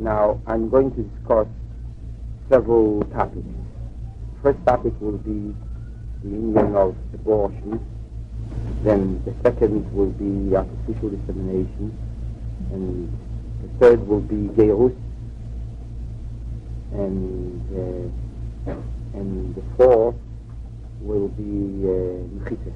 Now, I'm going to discuss several topics. First topic will be the union of abortion. Then the second will be artificial insemination. And the third will be Geirus. And the fourth will be Mechites,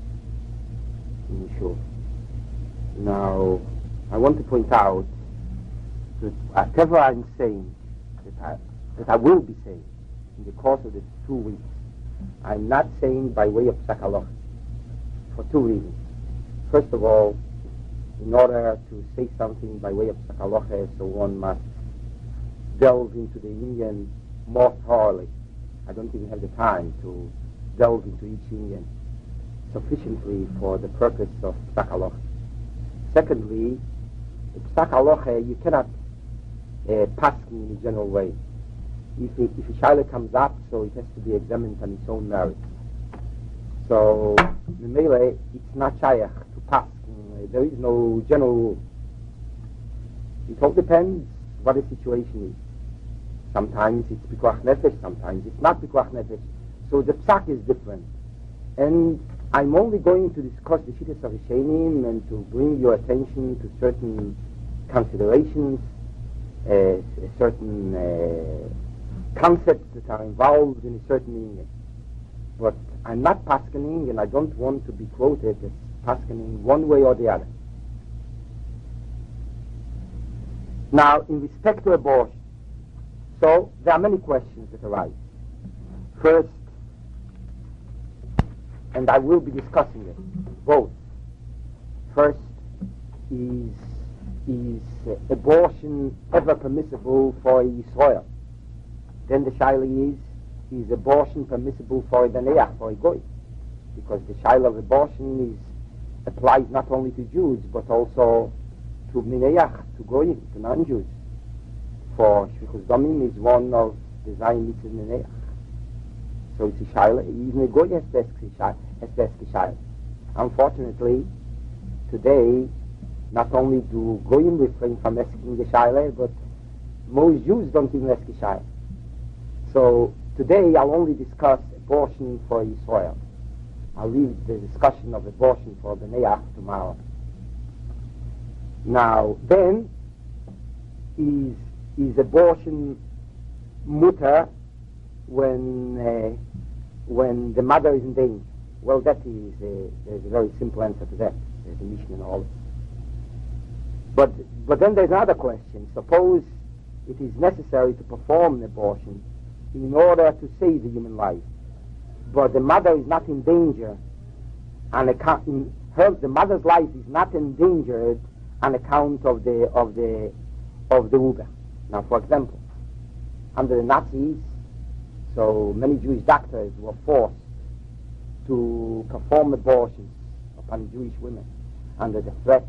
in short. Now, I want to point out that whatever I'm saying, that I will be saying in the course of the 2 weeks, I'm not saying by way of Psak Halacha, for two reasons. First of all, in order to say something by way of Psak Halacha, so one must delve into the Indian more thoroughly. I don't even have the time to delve into each Indian sufficiently for the purpose of Psak Halacha. Secondly, the Psak Halacha, you cannot pass in a general way. If a shaila comes up, so it has to be examined on its own merit. So, Memele, it's not shaykh to pass. There is no general rule. It all depends what the situation is. Sometimes it's pikuach nefesh, sometimes it's not pikuach nefesh. So the psak is different. And I'm only going to discuss the Shittas of Rishonim and to bring your attention to certain considerations, certain concepts that are involved in a certain meaning. But I'm not paskening, and I don't want to be quoted as paskening one way or the other. Now, in respect to abortion, so there are many questions that arise. First, and I will be discussing it, both. First, is abortion ever permissible for a Yisrael? Then the shaila is abortion permissible for a Daneach, for a Goy? Because the shaila of abortion applies not only to Jews, but also to Bnei to Goyim, to non-Jews. For Shvichus Damim is one of the Zayin Mitzvah Bnei. So it's a shaila, even a Goy has to ask a shaila. Unfortunately, today, not only do Goyim refrain from asking the shaila, but most Jews don't even ask a shaila. So today I'll only discuss abortion for Israel. I'll leave the discussion of abortion for Bnei tomorrow. Now, then, is abortion mutter when the mother is in danger? Well, that is there's a very simple answer to that. There's a Mishnah and all. But then there's another question. Suppose it is necessary to perform an abortion in order to save the human life, but the mother is not in danger, and the mother's life is not endangered on account of the Uber. Now, for example, under the Nazis, so many Jewish doctors were forced to perform abortions upon Jewish women under the threat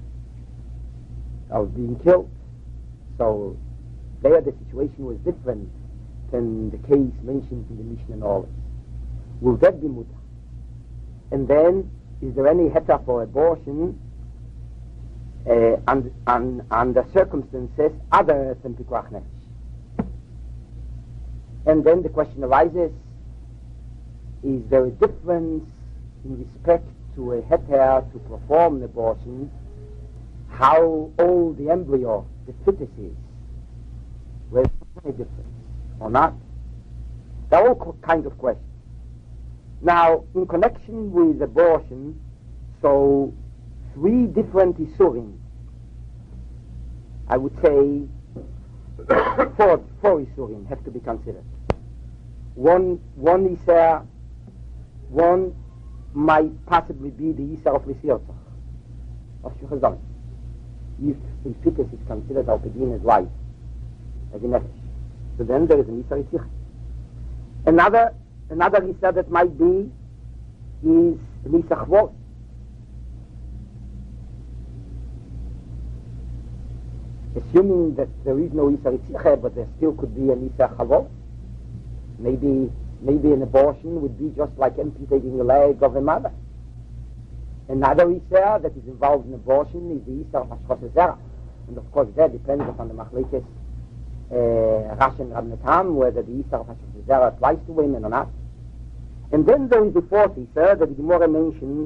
of being killed. So there the situation was different than the case mentioned in the Mishnah and all. Will that be mutter? And then, is there any heter for abortion under circumstances other than pikuach nefesh? And then the question arises, is there a difference in respect to a heter to perform an abortion, how old the embryo, the fetus is? Whether there's a difference or not? There are all kinds of questions. Now, in connection with abortion, so 3 different isurim, I would say 4 isurim have to be considered. One might possibly be the isar of Lisiyotach, of Shvichus Damim, if the fetus is considered al-Pedin as life, as a nefesh. So then there is an isar yitzich. Another isar that might be is an isar chvor. Assuming that there is no isar yitzich, but there still could be an isar chavor. Maybe an abortion would be just like amputating the leg of a mother. Another isar that is involved in abortion is the isar hashchas zera, and of course that depends upon the machlekes Rashi and Rabbi Natan, whether the Isar of Hashem's applies to women or not. And then there is the fourth Isar that the Gemara mentions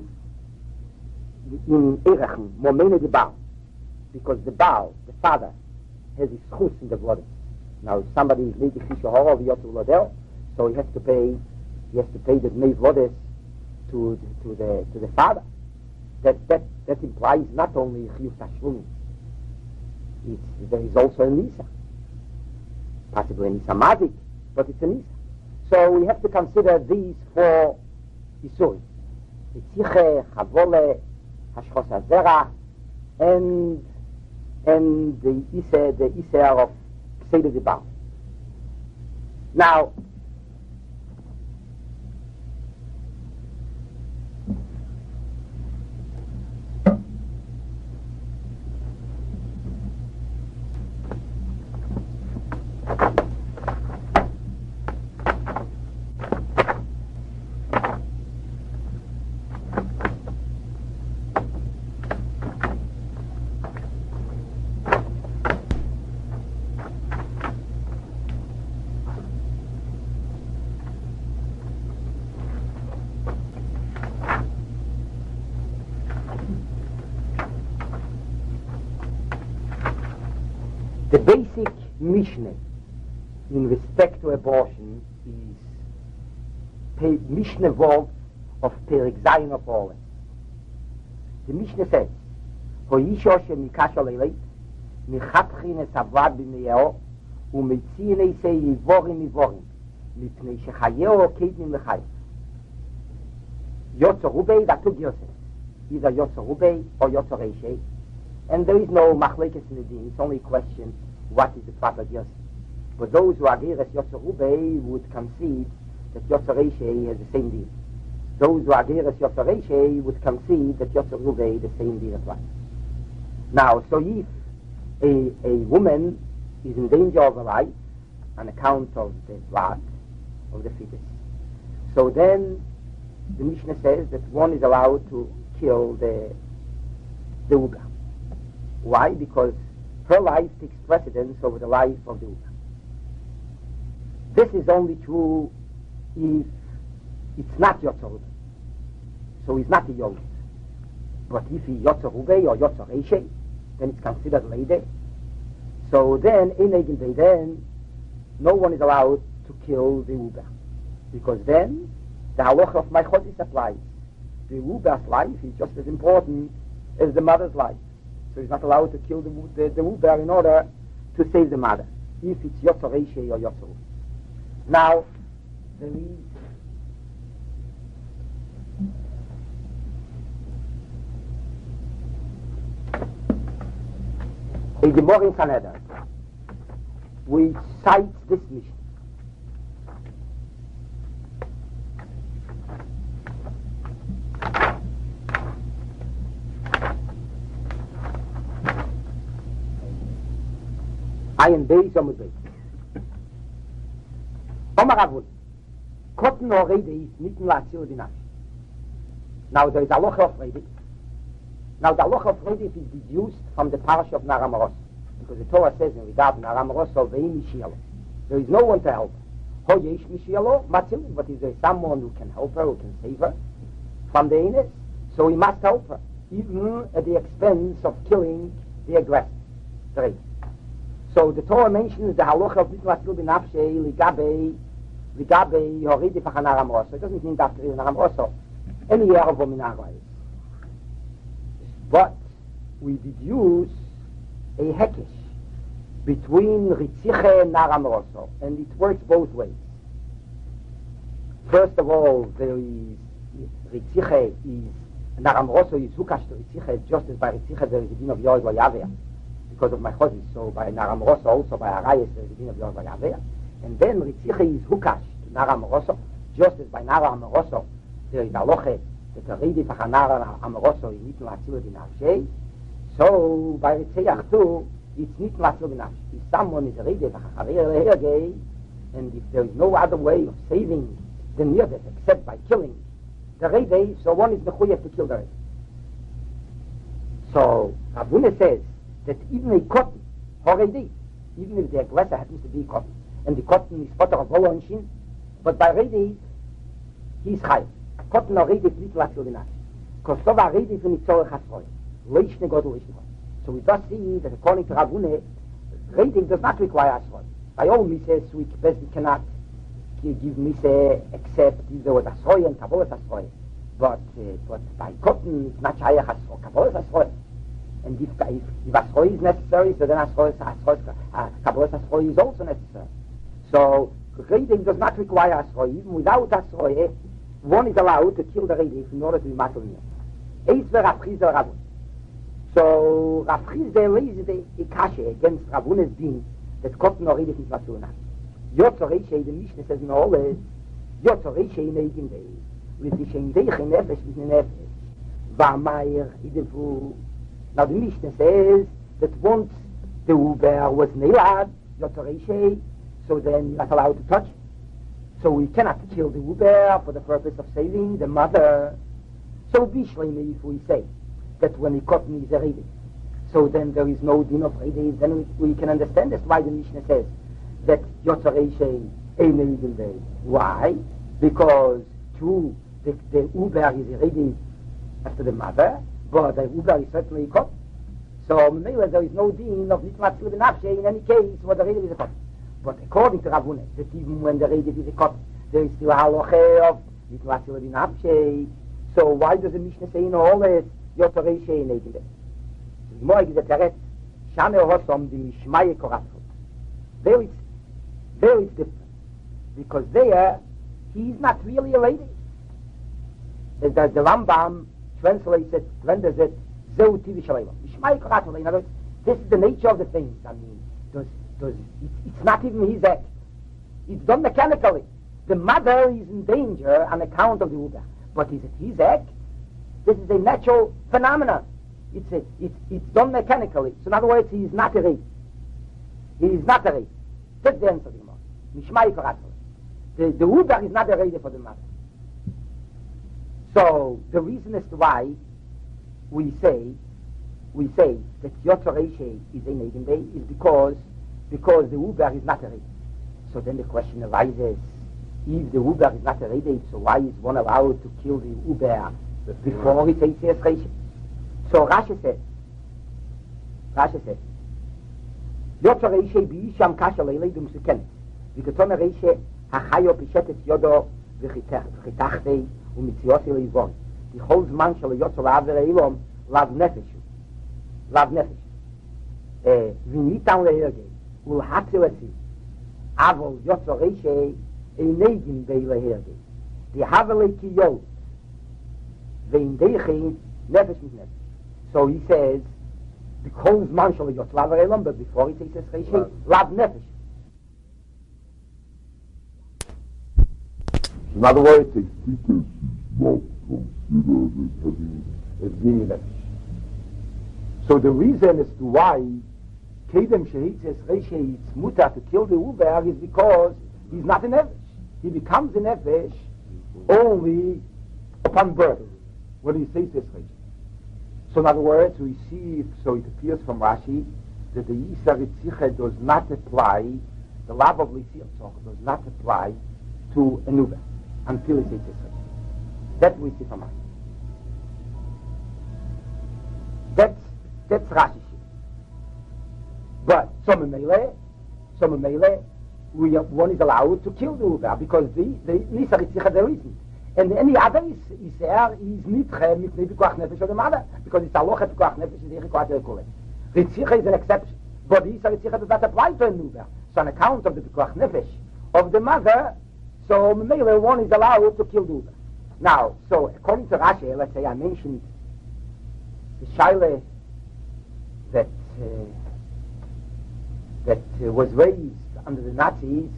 in Erechen, Momene de Baal, because the Baal, the father, has his schus in the blood. Now, if somebody is leading Fisher Horror of Yotu Lodel, so he has to pay the Dmei Vodes to the father. That implies not only Chiyuv Tashlumin, there is also a Nisa. Possibly a Nisa Mazik, but it's a Nisa. So we have to consider these four Isurim. Ritziche, Chavole, Hashchos HaZerach, and the Iser of Kseder Dibal. Now, the basic Mishnah in respect to abortion is Mishnah Vov of Perik Zayin of Orle. The Mishnah says, Hoisho shemikash oleleit, michatchin es avad b'meyeo, umetziin eisei yivorim yivorim, mipnei shechayeo keitnim lechayim. Yotzer Rubei, that took Yosef. Either Yotzer Rubei or Yotzer Reishei. And there is no machlekes in the din. It's only a question, what is the proper Yosef? But those who agree as Yotzer Rubei would concede that Yotzer Reishei has the same din. Those who agree as Yotzer Reishei would concede that Yotzer Rubei the same din applies. Now, so if a woman is in danger of her life on account of the blood of the fetus, so then the Mishnah says that one is allowed to kill the Uga. Why? Because her life takes precedence over the life of the Uga. This is only true if it's not Yotzer Rubei. So he's not a Yolid. But if he's Yotzer Rubei or Yotzer Reishei, then it's considered Leide. So then, then no one is allowed to kill the Uga. Because then the halacha of Maichodis applies. The Uga's life is just as important as the mother's life. So he's not allowed to kill the Uga in order to save the mother, if it's Yotzer Reishei or Yotzer Rubei. Now, there is a Gemara in Sanhedrin which cites this mission. Ayin Beis Amud Beis. Omar Avul, Kotten or Rede is nicht nur Atzil Dinash. Now there is a loch of Rede. Now the loch of Rede is deduced from the parish of Nara Maros, because the Torah says in regard Nara Maros, Ve'im Mishielo. There is no one to help her. Ho Yesh Mishielo, Matzil, but is there someone who can help her, who can save her from the Enes? So he must help her, even at the expense of killing the aggressor, the Rede. So the Torah mentions the halacha of Nitnu Atzil B'nafshei Ligabe Horidi Fachanara Moroso. It doesn't mean that after Nara Moroso, any year of Ominara is. But we deduce a hekesh between Ritziche and Nara Moroso, and it works both ways. First of all, there is Ritziche is Nara Moroso is Hukash to Ritziche, just as by Ritziche there is a din of Yored Lo Yaveh, because of my chozis. So by Nara Moroso, also by Arayes, there is a din of Yored Lo Yaveh. And then Ritziche is Hukash to Nara Moroso, just as by Nara Moroso there is a loche that a Redi Fachanara Moroso is Nitnu Atzil B'nafshei. So by Ritziach too, it's Nitnu Atzil B'nafshei. If someone is a Redi Fachanara Hergei, and if there is no other way of saving the Nirdet except by killing the Redi, so one is mechuyev to kill the Redi. So Rabune says that even a cotton, Horedi, even if the aggressor happens to be cotton, and the cotton is potter of Wolonshin, but by Rede, he's high. Cotton or Rede is little at Yulinat. Because so var Rede for Nitzorach Hasroy. Leishne God, Leishne God. So we thus see that according to Ravune, Rede does not require Hasroy. By all Mises, we cannot give Mise except if there was Hasroy and Kabbalah Hasroy. But by cotton, it's not Shayach Hasroy, Kabbalah Hasroy. And if Hasroy is necessary, so then Kabbalah Hasroy is also necessary. So Rede does not require Hasroy. Even without Hasroy, one is allowed to kill the Rede in order to be matter in it. Eis ver Rav Chizda Ravun. So Rav Chizda raised the Kashe against Ravune's din that cotton or Rede is not doing that. Yotzoreishe, the Mishnah says in all is, Yotzoreishe in Eigen Day. L'tishen Deich in Nefesh with Nefesh. V'amayir Hidevu. Now the Mishnah says that once the Uber was Neilad, Yotzoreishe, so then you're not allowed to touch. So we cannot kill the Uber for the purpose of saving the mother. So Bishlemi, if we say that when the cotton is a Rede, so then there is no din of Rede, then we can understand that's why the Mishnah says that Yotzoreishe Ein Eigen Day. Why? Because true, the Uber is a Rede after the mother, but the Uber is certainly a cotton. So maybe there is no din of Nitmat Tzil B'Nafshe in any case where the Rede is a cotton. But according to Ravune, that even when the Rede is a cotton, there is still a halacha of Nitmat Tzil B'Nafshe. So why does the Mishnah say in all this Yotzoreishe in Eigen Day? The Gemara gives a teret, Shane Hosom the Mishmaye Koratfut. There it's different. Because there, he is not really a Rede. The Rambam translates it, renders it, Zeu Tivi Shalayim. Mishmaye Koratfut. In other words, this is the nature of the things. I mean, it's not even his act. It's done mechanically. The mother is in danger on account of the Uber. But is it his act? This is a natural phenomenon. It's done mechanically. So in other words, he is not a Rede. He is not a Rede. That's the answer to the Gemara. Mishmaye Koratfut. The Uber is not a Rede for the mother. So the reason as to why we say that Yotzoreishe is a Eigen Day is because the Uber is not a Rede. So then the question arises, if the Uber is not a Rede, so why is one allowed to kill the Uber before it says Reishe? So Rashi says, Yotzoreishe b'isham kasha leilei d'umsuken. V'keton Reishe hachayo pishet et yodo v'chitachtei u'mitziyosi leivon. V'chol zman shel Yotzor aver eilom lav nefesh. V'nitan lehergei. Ulhatzilasi, Avol Yotzoreishe Einegin Bei Lehergei. The Havele Kiyot, Veindeichi Nefesh mit Nefesh. So he says, the Kol's Manshal Yotlav Elam, but before he says Reishe, Lav Nefesh. In other words, a fetus is not considered as being Nefesh. So the reason as to why Kedem Shehitzes Reishe it's mutar to kill the Uber is because he's not a Nefesh. He becomes a Nefesh only upon birth, when he says this Reishe. So in other words, we see, so it appears from Rashi, that the Yisar Ritziche does not apply, the love of Lisir does not apply to an Uber until he says this Reishe. That we see from Rashi. That's Rashi. But some Mele, one is allowed to kill the Uber because the Nisar Ritzicha there isn't. And any other is nitche mit Pikuach Nefesh of the mother because it's Aloha Pikuach Nefesh is Echikot Ekule. Ritzicha is an exception, but the Nisar Ritzicha does not apply to an Uber. So on account of the Pikuach Nefesh of the mother, so Mele one is allowed to kill the Uber. Now, so according to Rashi, let's say I mentioned the Shaila that was raised under the Nazis,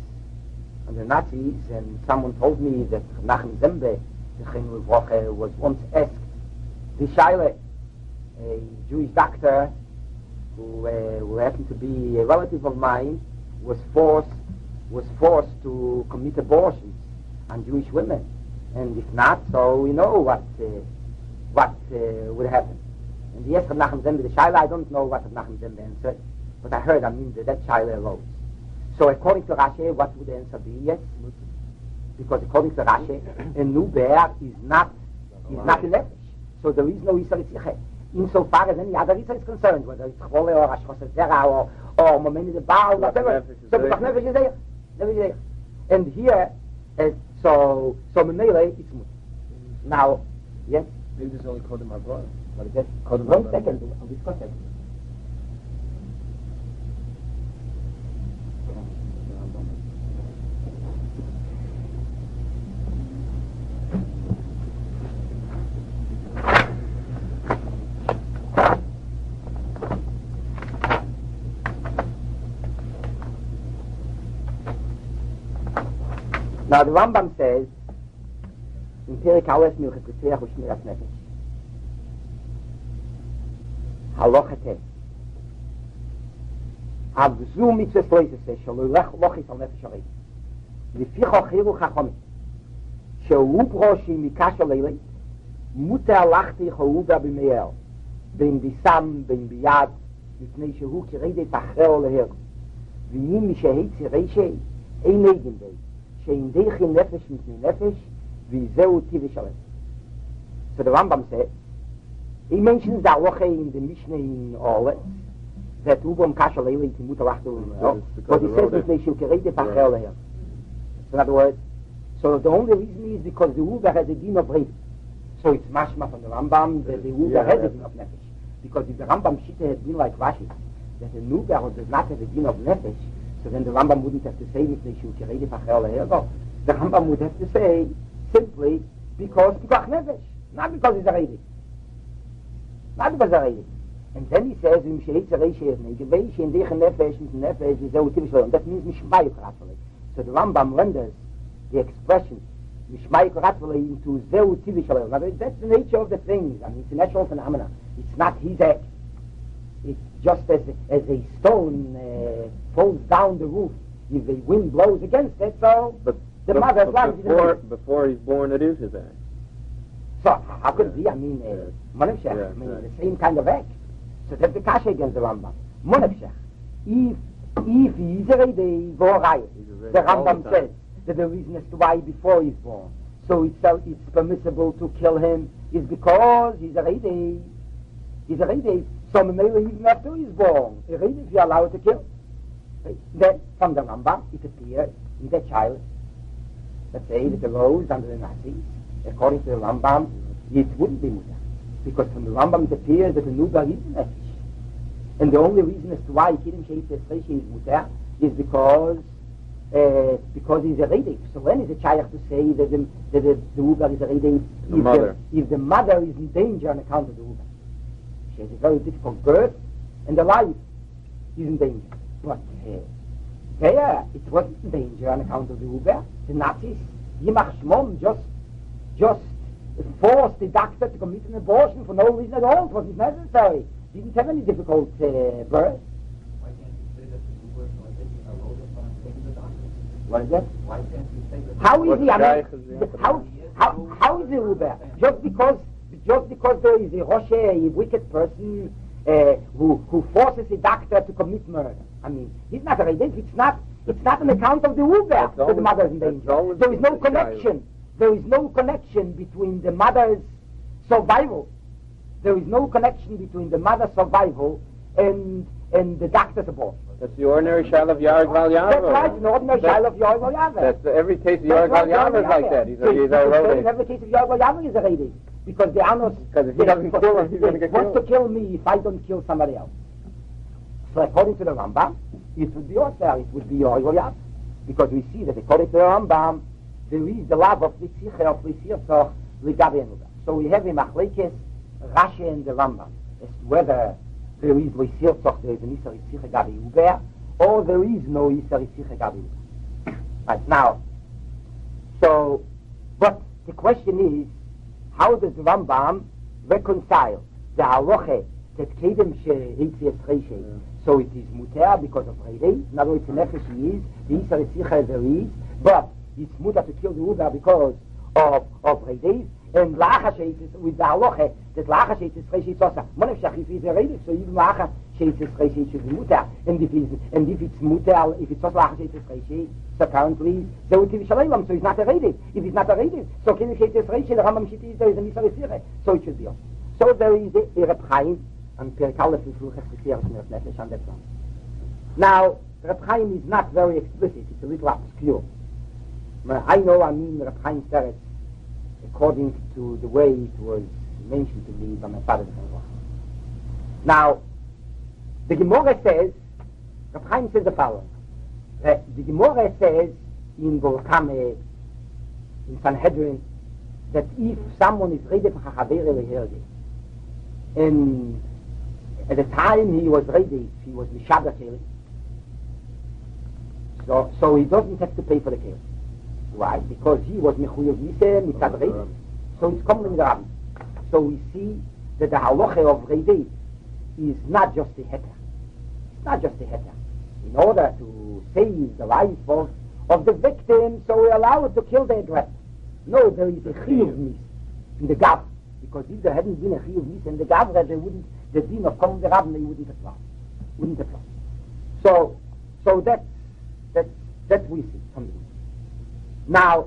and someone told me that Nachem Zembe, the was once asked the Shaila, a Jewish doctor who happened to be a relative of mine, was forced to commit abortions on Jewish women, and if not, so we know what would happen. And he asked Nachem Zembe the Shaila. I don't know what Nachem Zembe answered. But I heard, that child arose. So according to Rashi, what would the answer be? Yes? Because according to Rashi, a nuber is not a nefesh. So there is no Yisrael Tzichet. Insofar as any other Yisrael is concerned, whether it's Chole or Ashkos Zera or Momeni the Baal, whatever. So nefesh is there. Nefesh is there. And here, so Memele, it's Mut. Now, yes? Maybe it's only Kodem Abroad. What is that? 1 second, I'll discuss it. Now the Rambam says in Perek Aleph Milchas Ritziach U'Shmiras Nefesh Halacha Teh Avzu mitzvah Shloiseseh Shelo Yilech Lochis Al Nefesh Harei Lefichach Hiru Chachamim Shehu Broshi Mikash Leilei Muter Lachti Chouda B'Meir Bein Bisam Bein Biyad Mipnei Shehu Kiredet Acher Leher V'yim Mishehetzi Reishei Ein Eigendei שאין דייכי נפש מפני נפש וזהו טיבי שלם. So the Rambam said, he mentions that Loche in the Mishnah in Ole, that Ubom Kasha Leili Timuta Lachtu, but he says that they should create the Pachel here. In other words, so the only reason is because the Uber has a din of Reid. So it's mashma from the Rambam that the Uber has a din of Nefesh. Because if the Rambam Shita had been like Rashi, that the Uber does not have a din of Nefesh, so then the Rambam wouldn't have to say if they should carry the Pachel here. No, the Rambam would have to say simply because Pikuach Nefesh, not because he's a Reidi. Not because he's a Reidi. And then he says, Im Sheitz Reishi Evnei, Gewei Shein Deich Nefesh, Mit Nefesh, Vizeu Tivish Leon. That means Mishmayuk Ratzveli. So the Rambam renders the expression Mishmayuk Ratzveli into Zeu Tivish Leon. Now that's the nature of the things. I mean, it's a natural phenomenon. It's not his act. It's just as a stone falls down the roof. If the wind blows against it, so but the mother's life before he's born, it is his act. So how could it be? I mean, Monefshech, the same kind of act. So that's the kasha against the Rambam. Monefshech, if he's already born, the Rambam says that the reason as to why before he's born, so it's permissible to kill him is because he's already. So maybe even after he's born, if you're allowed to kill. Then from the Rambam, it appears in the child, let's say that arose under the Nazis, according to the Rambam, it wouldn't be mutar. Because from the Rambam it appears that the Nubar is nefesh. And the only reason as to why Kiddush Sheitz Reishi is mutar is because he's a Reidif. So when is a Chayach to say that the Nubar is a Reidif? If the mother is in danger on account of the Nubar. She has a very difficult birth, and the life is in danger. But there, it wasn't in danger on account of the Uber. The Nazis, Yimach Shmon, just forced the doctor to commit an abortion for no reason at all. It wasn't necessary. He didn't have any difficult birth. Why can't you say that the Uber is like taking a load upon taking the doctor? What is that? Why can't you say that? How is he? I mean, how is the Uber? Just because there is a Roche, a wicked person who forces a doctor to commit murder. I mean, he's not a Reidif. It's not an account of the Uber that the mother's in danger. There is no connection. There is no connection between the mother's survival. There is no connection between the mother's survival and the doctor's abortion. That's the ordinary Shail of Yarg Val Yaver. That's right, an ordinary Shail of Yarg Val Yaver. That's every case of Yarg Val Yaver is like that. He's a Reidif. Every case of Yarg Val Yaver is a Reidif. Because the Anos... Because if he doesn't kill him, he's going to get killed. Wants to kill me if I don't kill somebody else. So according to the Rambam, it would be Osir, it would be Yarg Val Yaver. Because we see that according to the Rambam, there is the love of Litzicher, of Litzirzoch, Ligabi Enuga. So we have a Machlekes, Rashi and the Rambam, as to whether there is Litzirzoch, there is an Isar Litzicher Gabi Uber, or there is no Isar Litzicher Gabi Uber. Right, now, so, but the question is, how does the Rambam reconcile the halacha that Kedem Sheitz Reishi, so it is mutar because of Reidei, in other words, the nefesh is, the Isar Litzicher there is, but it's mutar to kill the Uber because of Reidei, and Lacha Sheitz with the halacha that Lacha Sheitz Reishi is also, Monefshach, if he's a Reidei, so even Lacha Sheitzes Reishi should be muter. And if it's muter, if it's Oslach Sheitzes Reishi, so apparently, so it is Shalom, so it's not a Redi. If it's not a Redi, so can Sheitzes Reishi, the Rambam Shiti is there is a Misarifire. So it should be also. So there is a Reb Chaim, and Perkalef is Luchas B'Siyar Shmir Nefesh on that one. Now, Reb Chaim is not very explicit, it's a little obscure. I mean Reb Chaim Teretz, according to the way it was mentioned to me by my father. Now, the Gemara says, Reb Chaim says the following. The Gemara says in Golkame, in Sanhedrin, that if someone is ready for Chachaver Leherdi, and at the time he was ready, he was Mishada Keli, so he doesn't have to pay for the Keli. Why? Because he was Mechuyev Miseh, Mitzad Reidi, so it's common in the Rabbi. So we see that the halacha of Reidi is not just a heter. It's not just a heter. In order to save the life of the victim, so we allow it to kill the aggressor. No, there is a chiyuv mis in the gav, because if there hadn't been a chiyuv mis in the gav, the din of coming the rabbi wouldn't apply. So that we see from the din. Now,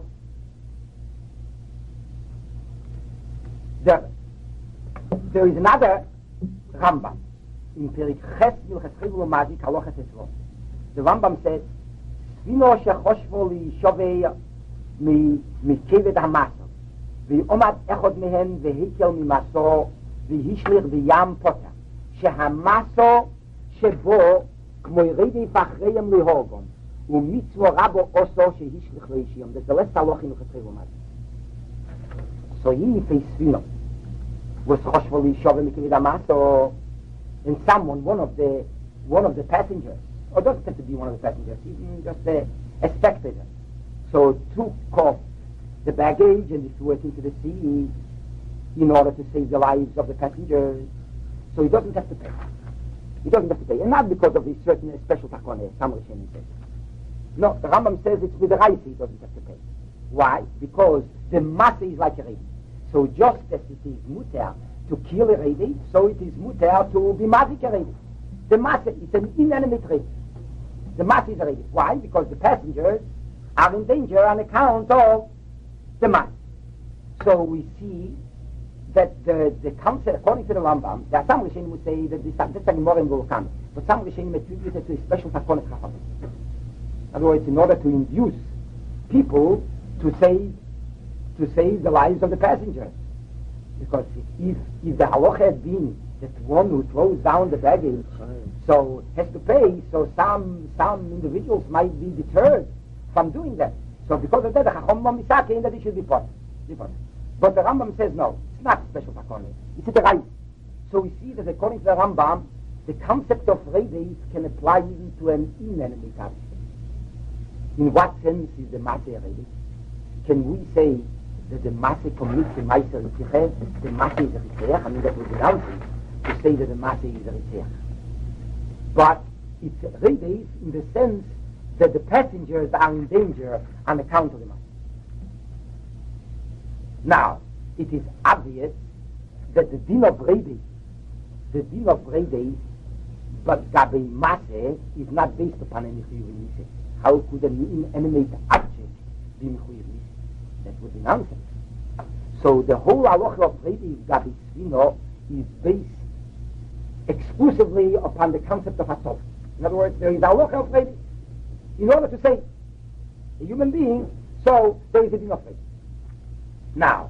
there is another Rambam in Perik Ches Milches Chivul Mazik Haloches Esron. The Rambam says, "Svino shechoshvo liyishovei mikeved hamaso, v'omad echod mehen v'hikel mimaso v'hishlich v'yam pota, shehamaso shebo kmo yiredi fachreyem lihorgon, u'mitzvo rabo oso shehishlich leishiyom." That's the last haloch in Milches Chivul Mazik. So he says Svino was choshvo liyishovei mikeved hamaso, and someone, one of the passengers, or doesn't have to be one of the passengers, even just a spectator, so took off the baggage and threw it into the sea in order to save the lives of the passengers. So he doesn't have to pay. He doesn't have to pay, and not because of the certain special takone. Some Rishonim say. No, the Rambam says it's with the Raisi he doesn't have to pay. Why? Because the Masa is like a Reidi. So just as it is muter to kill a Reidi, so it is muter to be mazik a Reidi. The Masa is an inanimate Reidi. The Masa is a Reidi. Why? Because the passengers are in danger on account of the Masa. So we see that the concept, according to the Rambam, there are some Rishonim who say that this Gemara will come, but some Rishonim attribute it to a special Takonet Chachamim. In other words, in order to induce people to save the lives of the passengers. Because if the halacha had been that one who throws down the baggage so has to pay, so some individuals might be deterred from doing that. So because of that, the Chacham Misake that it should be put. But the Rambam says no, it's not special takone. It's a right. So we see that according to the Rambam, the concept of reidis can apply even to an inanimate object. In what sense is the Masa a reidi? Can we say that the Masa commits the Meiser Ritzich, the Masa is a Ritzich? I mean, that was announcing to say that the Masa is a Ritzich. But it's reidis in the sense that the passengers are in danger on account of the Masa. Now, it is obvious that the din of reidis, but Gabi Masa is not based upon any Chiyuv Niseh. How could an inanimate object be Chiyuv Niseh? That would be nonsense. So the whole halacha of reidis Gabi Svino is based exclusively upon the concept of Hatov. In other words, there is a halacha of reidis. In order to say a human being, so there is a din of reidis. Now,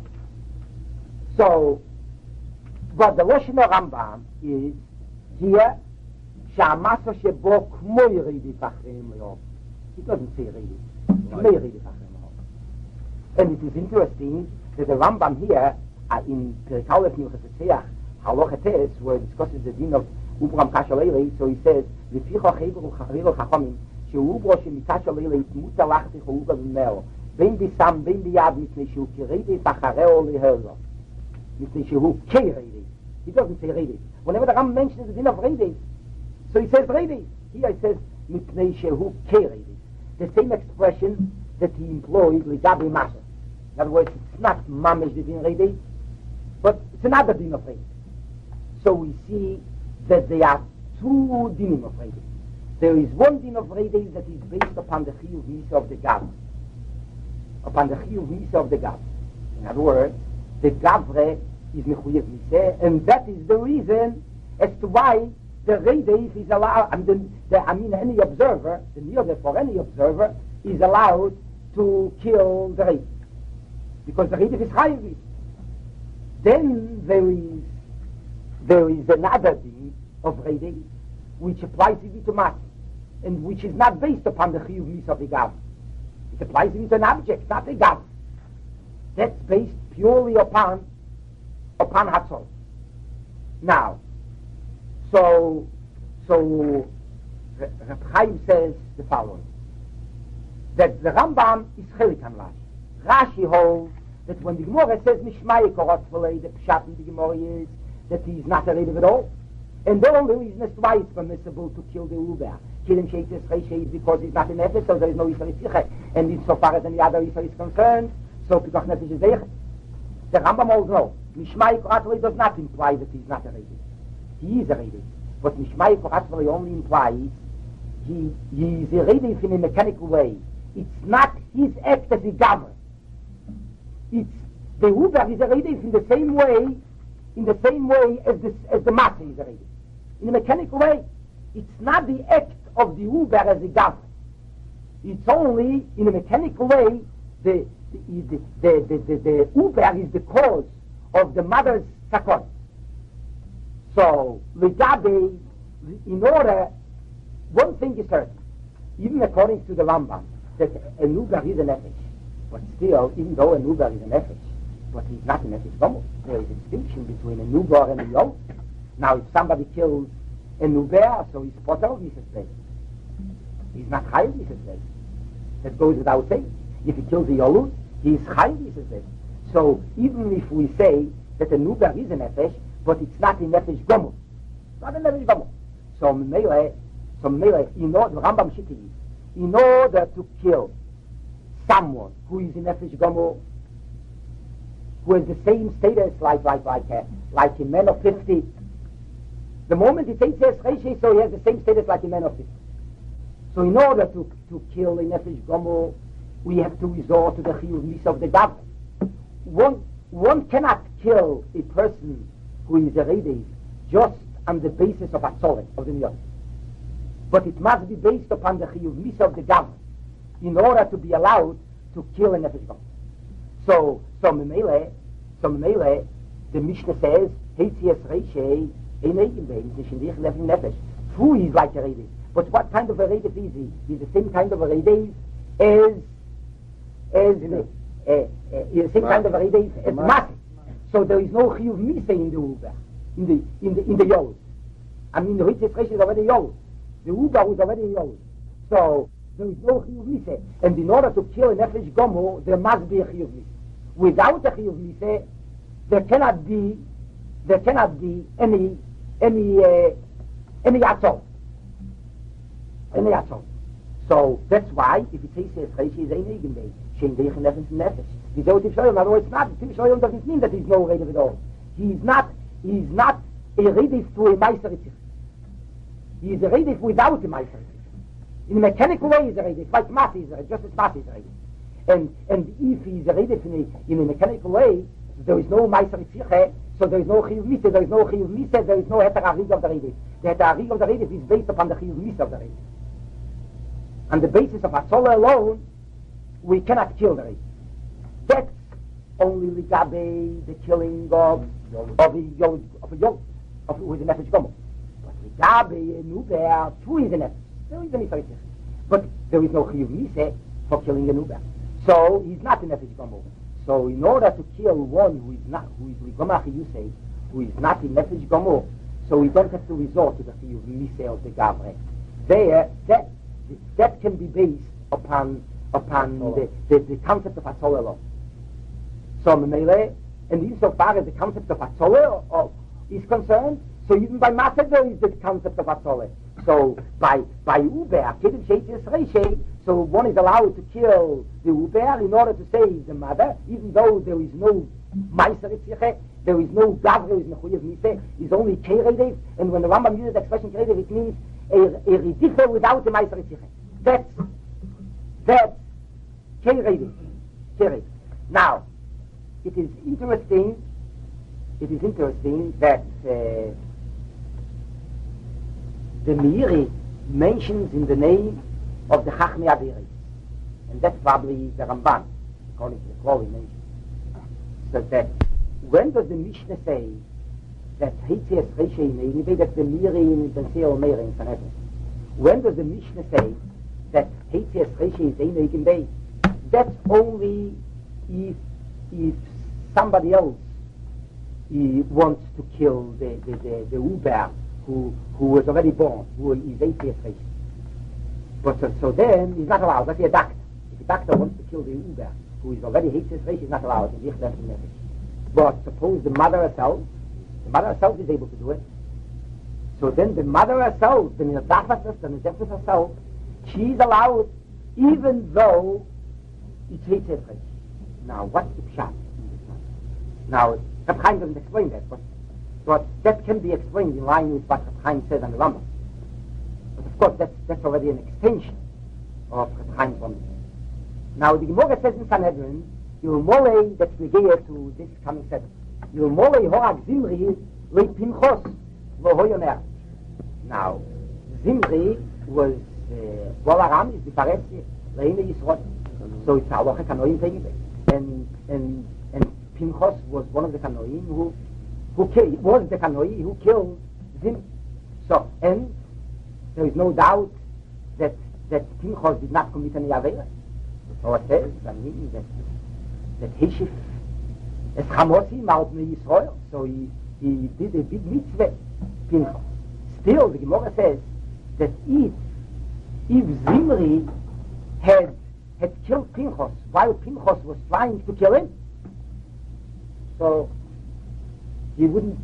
but the Lashon Rambam is here, Sha'amasa shebo kmo yiridi fachrei le'or. He doesn't say reidi. Kmo yiridi fachrei le'or. And it is interesting that the Rambam here, in Perek Aleph Milches Tzeiach, Halacha Tes, where it discusses the din of Ubram Kasha Leili, so he says, V'ficha chayvuru chachrilu chachomim, she'ubro she'mitasha Leili t'muta lachti choluga v'meo, בין ביסם, בין ביד, מפני שהוא כרדי בחרהו להרלו. מפני שהוא כרדי. He doesn't say reidi. Whenever the Ram mentions the din of reidi, so he says reidi. Here he says, מפני שהוא כרדי. The same expression that he employed, ligabi masa. In other words, it's not mamish the din reidi, but it's another din of reidi. So we see that they are two dinim of Rede. There is one din of Rede that is based upon the Chiyuv Misa of the Gav. Upon the Chiyuv Misa of the Gav. In other words, the Gavre is Mechuyev Misa, and that is the reason as to why the Rede is allowed, any observer, the Niyodeh for any observer, is allowed to kill the Rede. Because the Rede is Chayiv. Then there is another din of Rede which applies it to Mati, and which is not based upon the Chiyuv Misa of the Gav. It applies it to an object, not a Gav. That's based purely upon Hatzol. Now, so Reb Chaim says the following, that the Rambam is chelik on Rashi. Rashi holds that when the Gemara says Mishmai Korot V'lei, the Pshat in the Gemara is that he is not a Rede at all. And the only reason is why it's permissible to kill the Uber. Kill him Sheitzes Reishei because he's not an Nefesh, so there is no Yisrael Yitzchak. And insofar as any other Yisrael is concerned, so Pikuach Nefesh is there. The Rambam holds no. Mishmai Korot V'lei does not imply that he's not a Rede. He is a Rede. But Mishmai Korot V'lei only implies he is a Rede in a mechanical way. It's not his act as a governor. It's the Uber is a Rede in the same way as the Matzah is a Rede. In a mechanical way, it's not the act of the Uber as a governor. It's only in a mechanical way the Uber is the cause of the mother's sakon. So Legabe, in order, one thing is certain, even according to the Rambam, that a Uber is a nefesh. But still, even though a Uber is a nefesh, but he's not a nefesh gomel, there is a distinction between a Uber and a Yol. Now, if somebody kills a Uber, so he's potter of Mrs. He's not high of Mrs. That goes without saying. If he kills a Yolud, he's high of Mrs. So, even if we say that a Uber is a nefesh, but it's not a nefesh gomel. Not a nefesh gomel. So, Mele, in order, the Rambam Shitti is, in order to kill someone who is in nefesh gomel, who has the same status like a man of 50. The moment he takes his Reishei, so he has the same status like a man of 50. So in order to kill a nefesh gomel, we have to resort to the Chiyuv Misa of the Gav. One cannot kill a person who is a Rede just on the basis of Atzolet, of the Niyot. But it must be based upon the Chiyuv Misa of the Gav in order to be allowed to kill a nefesh gomel. So Memele, the Mishnah says, Heitzias Reishei, Ein Eigenbein, Zishin Dich Lefim Nefesh. True, he's like a Rede. But what kind of a Rede is he? He's the same kind of a Rede as Mati. So there is no Chiyuv Misa in the Uber, in the Yod. I mean, the Heitzias Reishei is already Yod. The Uber was already Yod. So there is no Chiyuv Misa. And in order to kill a nefesh gomel, there must be a Chiyuv Misa. Without a Chiyuv Misa, there cannot be any Yatzol. Any Yatzol. So that's why, if it says Reishei is ein Eigenbein, Shein Deich Nefesh Nefesh. Wieso Tiv Shoyim? No, it's not. Tiv Shoyim doesn't mean that he's no Rede at all. He's not a Rede to a Meiser Yitzchak. He is a Rede without a Meiser Yitzchak. In a mechanical way, he's a Rede. It's like Mati is a Rede, just as Mati is a Rede. And if he's a Rede in a mechanical way, there is no Meiser Yitzchak, so there is no Chiyuv Misa, there is no Chiyuv Misa, there is no Heter Arig of the Rede. The Heter Arig of the Rede is based upon the Chiyuv Misa of the Rede. On the basis of Atzola alone, we cannot kill the Rede. That's only Ligabe, the killing of a Yod, who is a Nefesh Gomel. But Ligabe, a Nuber, too is a Nefesh. There is a Nefesh. But there is no Chiyuv Misa for killing a Nuber. So he's not a Nefesh Gomel. So in order to kill one who is Ligomach Yusei, who is not in Nefesh Gomel, so we don't have to resort to the Chiyuv Misa of the Gavre. There, that can be based upon the concept of Atzola alone. So Memele, and insofar as the concept of Atzola is concerned, so even by Matzah there is the concept of Atzola. So by Uber, Kedem Sheitzes Reishei, so one is allowed to kill the Uber in order to save the mother, even though there is no Meiser Yitzchak, There is no Gavre is Mechuyev Mise, is only Keredev, and when the Rambam uses the expression Keredev, it means a Redifa without the Meiser Ritziche. That's Keredev. Now, it is interesting that the Meiri mentions in the name of the Chachmei Aviris, and that's probably the Ramban, according to the Kloli mention. So that when does the Mishnah say that Hitzias Reishei Meiri, that's the Meiri in Benseo Meiri in Sanhedrin? When does the Mishnah say that Hitzias Reishei is Einegin Bey? That's only if somebody else wants to kill the Uber who was already born, who is Hitzias Reishei. But so then he's not allowed. Let's say a doctor. If a doctor wants to kill the Uber who is already Hitzias Reishei, he's not allowed. But suppose the mother herself is able to do it. So then the mother herself, the Nirdafas, the Nirdafas herself, she's allowed even though it's Hitzias Reishei. Now, what's the pshat? Now, Reb Chaim doesn't explain that, but that can be explained in line with what Reb Chaim says on the Rambam. But of course, that's already an extension of Reb Chaim's Rambam. Now, the Gemara says in Sanhedrin, Yulmolei, that's negayah to this coming sentence. Yulmolei hoag Zimri le Pinchos v'hoyoner. Now, Zimri was Aram is the Paresi leine Yisroel. So it's halacha kanoim taking it. And Pinchos was one of the kanoim who was the kanoi who killed Zimri. So, and there is no doubt that Pinchos did not commit any avera. The Torah says, I mean, that Heshif es Chamosi out me Yisrael, so he did a big mitzvah, Pinchas. Still, the Gemara says that if Zimri had killed Pinchas while Pinchas was trying to kill him, so he wouldn't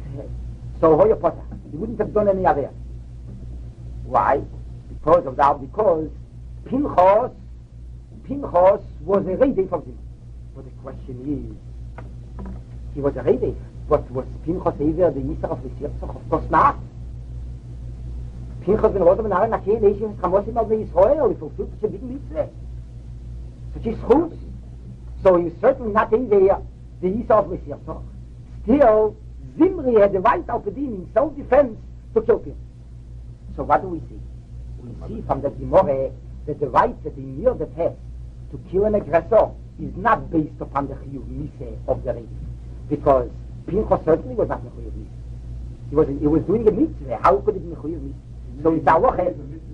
have done any avera. Why? Because Pinchas was a Reidef of Zimri. But the question is, he was a Reidef, but was Pinchas ever the Yisar of the Sirtzach? Of course not. Pinchas ben Rosa ben Aaron Nakeh Nation Chamosim al Yisrael, he fulfilled such a big mitzvah, such a schus. So he was certainly not ever the Yisar of the Sirtzach. Still, Zimri had the right of in self-defense to kill him. So what do we see? We see from the Gemara that the right that the Nirdat has to kill an aggressor is not based upon the Chiyuv Miseh of the Reidef. Because Pinchas certainly was not Mechuyev Miseh. He was doing a mitzvah. How could it be Mechuyev Miseh? So it's halacha.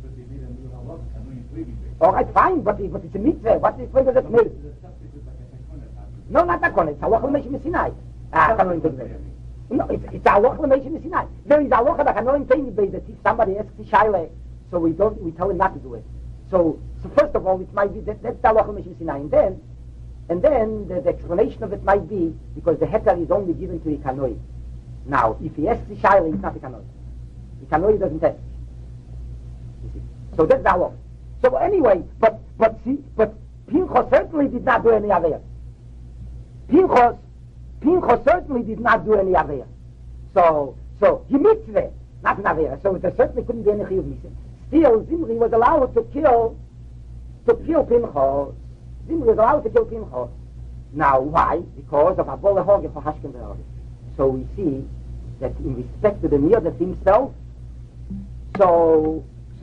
All right, fine, but it's a mitzvah. What does it mean? No, not that one. It's halacha l'meishim Sinai. No, it's halacha l'meishim Sinai. There is halacha that canoim taking that if somebody asks the shaila, so we tell him not to do it. So first of all, it might be that's the halacha l'meishim Sinai, and then the explanation of it might be because the heter is only given to the kanoi. Now, if he asks the shaila, it's not the kanoi. The kanoi doesn't ask. So that's the halacha. So anyway, but Pinchas certainly did not do any avera. Pinchas certainly did not do any avera. So he mitzvah, not an avera. So there certainly couldn't be any chiyuv miseh. Still, Zimri was allowed to kill Pinchas. Zimri was allowed to kill Pinchas. Now, why? Because of Abola Hoge for Hashken Be'Hoge. So we see that in respect to the Nirdat himself, so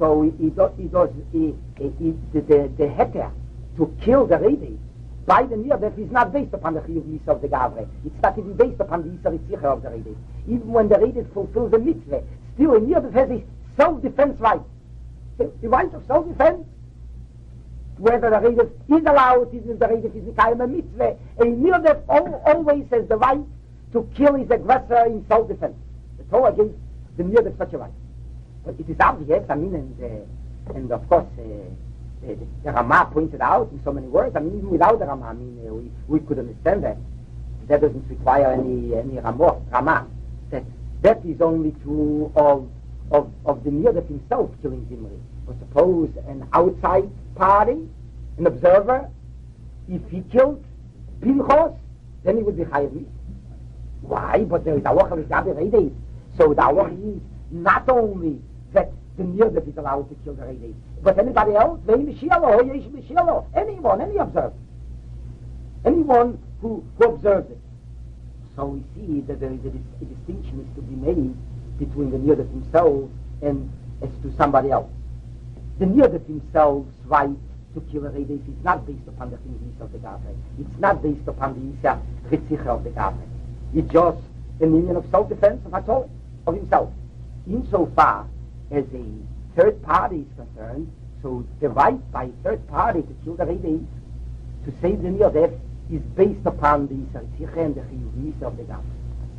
the heter to kill the Reidef by the Nirdat is not based upon the Chiyuv Miseh of the Gavre. It's not even based upon the Yisar Yitzchak of the Reidef. Even when the Reidef fulfills the mitzvah, still a Nirdat has a self-defense right. The right of self-defense. Whether the Reidef is allowed, even the Reidef is a mitzvah, a Nirdat always has the right to kill his aggressor in self-defense. The Torah gives the Nirdat such a right. But it is obvious, I mean, and of course, the Ramah pointed out in so many words, I mean, even without the Ramah, I mean, we could understand that. That doesn't require any Ramah. That is only true of the Nirdat himself killing Zimri. But suppose an outside party, an observer, if he killed Pinchas, then he would be chayav miseh. Why? But there is a halacha with Gabi Reidei. So the halacha is not only that the Nirdef is allowed to kill the Reidei, but anybody else, any observer. Anyone who observes it. So we see that there is a distinction is to be made between the Nirdef himself and as to somebody else. The Nirdef himself's right to kill a Reidei is not based upon the things of the Gavre. It's not based upon the Isa Ritzicha of the Gavre. It's just an union of self-defense of Hatol, of himself. Insofar as a third party is concerned, so the right by a third party to kill the Reidei, to save the Nirdef, is based upon the Isa Ritzicha and the Chiyuv of the Gavre.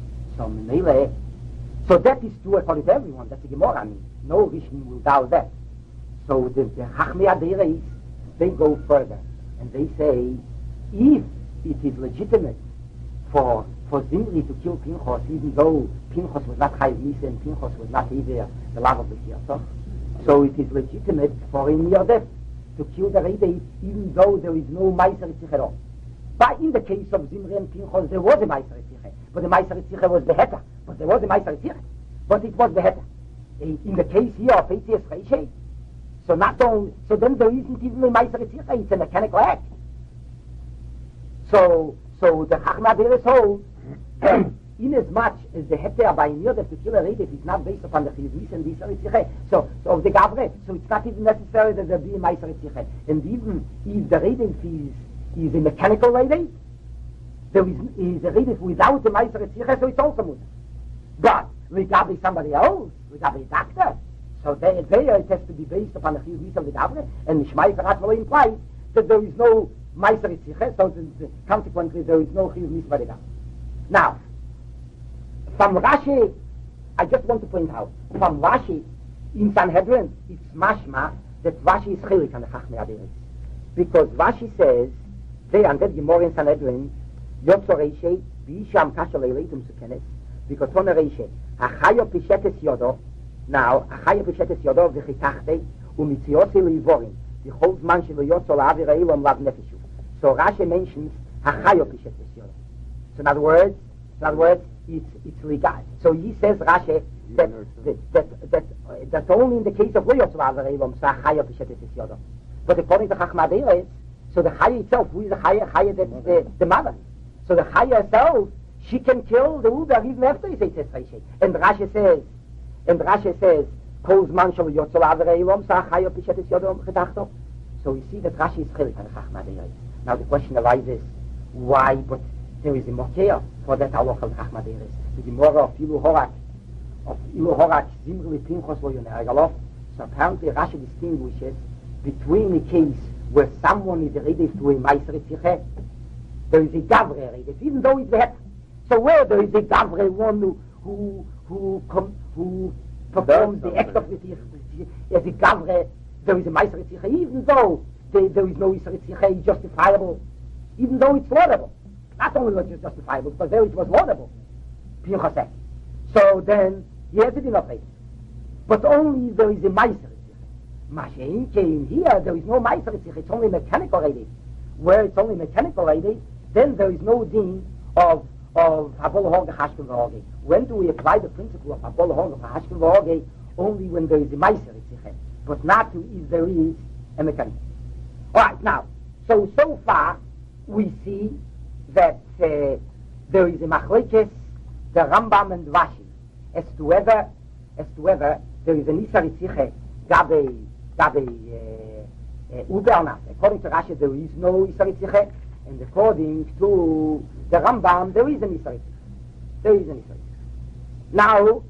So that is true according to everyone. That's the Gemara. No Rishon will doubt that. So the Chachmei Aderes, they go further and they say, if it is legitimate for Zimri to kill Pinchas, even though Pinchas was not Chayiv Misa and Pinchas was not either the love of the Kirtach, so it is legitimate for a Nirdef to kill the Reidei, even though there is no Meiser Tzich at all. But in the case of Zimri and Pinchas, there was a Meiser Tzich, but the Meiser Tzich was Beheta. But there was a Meiser Tzich, but it was Beheta. In the case here of Eitzias Reishei, so then there isn't even a Meiser Tzich, it's a mechanical act. So the Chachmei Aderes holds that in as much as the Heter by Nirdef to kill a Reidei is not based upon the Chiyuv and the Isa Ritzicha, so of the Gavre, so it's not even necessary that there be a Meiser Ritzicha. And even if the Reidei is a mechanical Reidei, there is a Reidei without the Meiser Ritzicha, so it's also mutter. But regarding somebody else, regarding a doctor, so there it has to be based upon the Chiyuv of the Gavre, and Nishmai Karat will imply that there is no Meiser Ritzicha, so consequently there is no Chiyuv by the Gavre. Now, from Rashi, I just want to point out, from Rashi, in Sanhedrin, it's mashma that Rashi is chilik on the Chachmei Aderes. Because Rashi says, there and that Gemara in Sanhedrin, Yotzo Reishei, B'isham kasha leileitum sukenes, because on the Reishei, Achayo pishetes yodo, now, Achayo pishetes yodo, v'chitachte, u'mitziose leivorim, v'chol zman shelo yotzo la'avir eilom lav nefeshu. So Rashi mentions, Achayo pishetes yodo. So in other words, it's legal. So he says, Rashi, that only in the case of Leyot La'avir Eilom, so Chaya Pishetes is Yodo. But according to Chachmei Aderes, so the Chaya itself, who is the Chaya? Chaya, that's the mother. So the Chaya herself, she can kill the Uber even after he says Reishei. And Rashi says, Kol Zman Shel Yotzo La'avir Eilom, so Chaya Pishetes Yodo Chedachto. So we see that Rashi is chilik on Chachmei Aderes. Now the question arises, why? But there is a mokeah for that halacha of Chachmei Aderes. The Gemara of Ilu Horak, Zimri Pinchas lo Yonergalof. So apparently Rashi distinguishes between a case where someone is ready to a Meiser Tzich, there is a Gavre ready, even though it's het. So where there is a Gavre, one who performs the act of the Tzich, as a Gavre, there is a Meiser Tzich, even though there is no Meiser Tzich, it's justifiable, even though it's laudable. Not only was it justifiable, but there it was laudable. Pinchas said. So then, he has it in a place. But only there is a Meiser Tzich. Mashen came here, there is no Meiser Tzich, it's only mechanical ready. Where it's only mechanical ready, then there is no din of Habol Hoge Hashkel V'Hoge. When do we apply the principle of Habol Hoge Hashkel V'Hoge? Only when there is a Meiser Tzich, but not if there is a mechanical. Alright, now, so far, we see that there is a machlekes, the Rambam and Rashi, as to whether there is an Isar Ritziche gabe Ubernas. According to Rashi, there is no Isar Ritziche, and according to the Rambam, there is an Isar Ritziche. Now,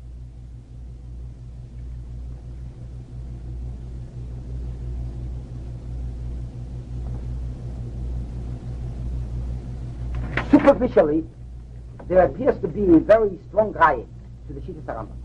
superficially, there appears to be a very strong raya to the Shittas Rambam.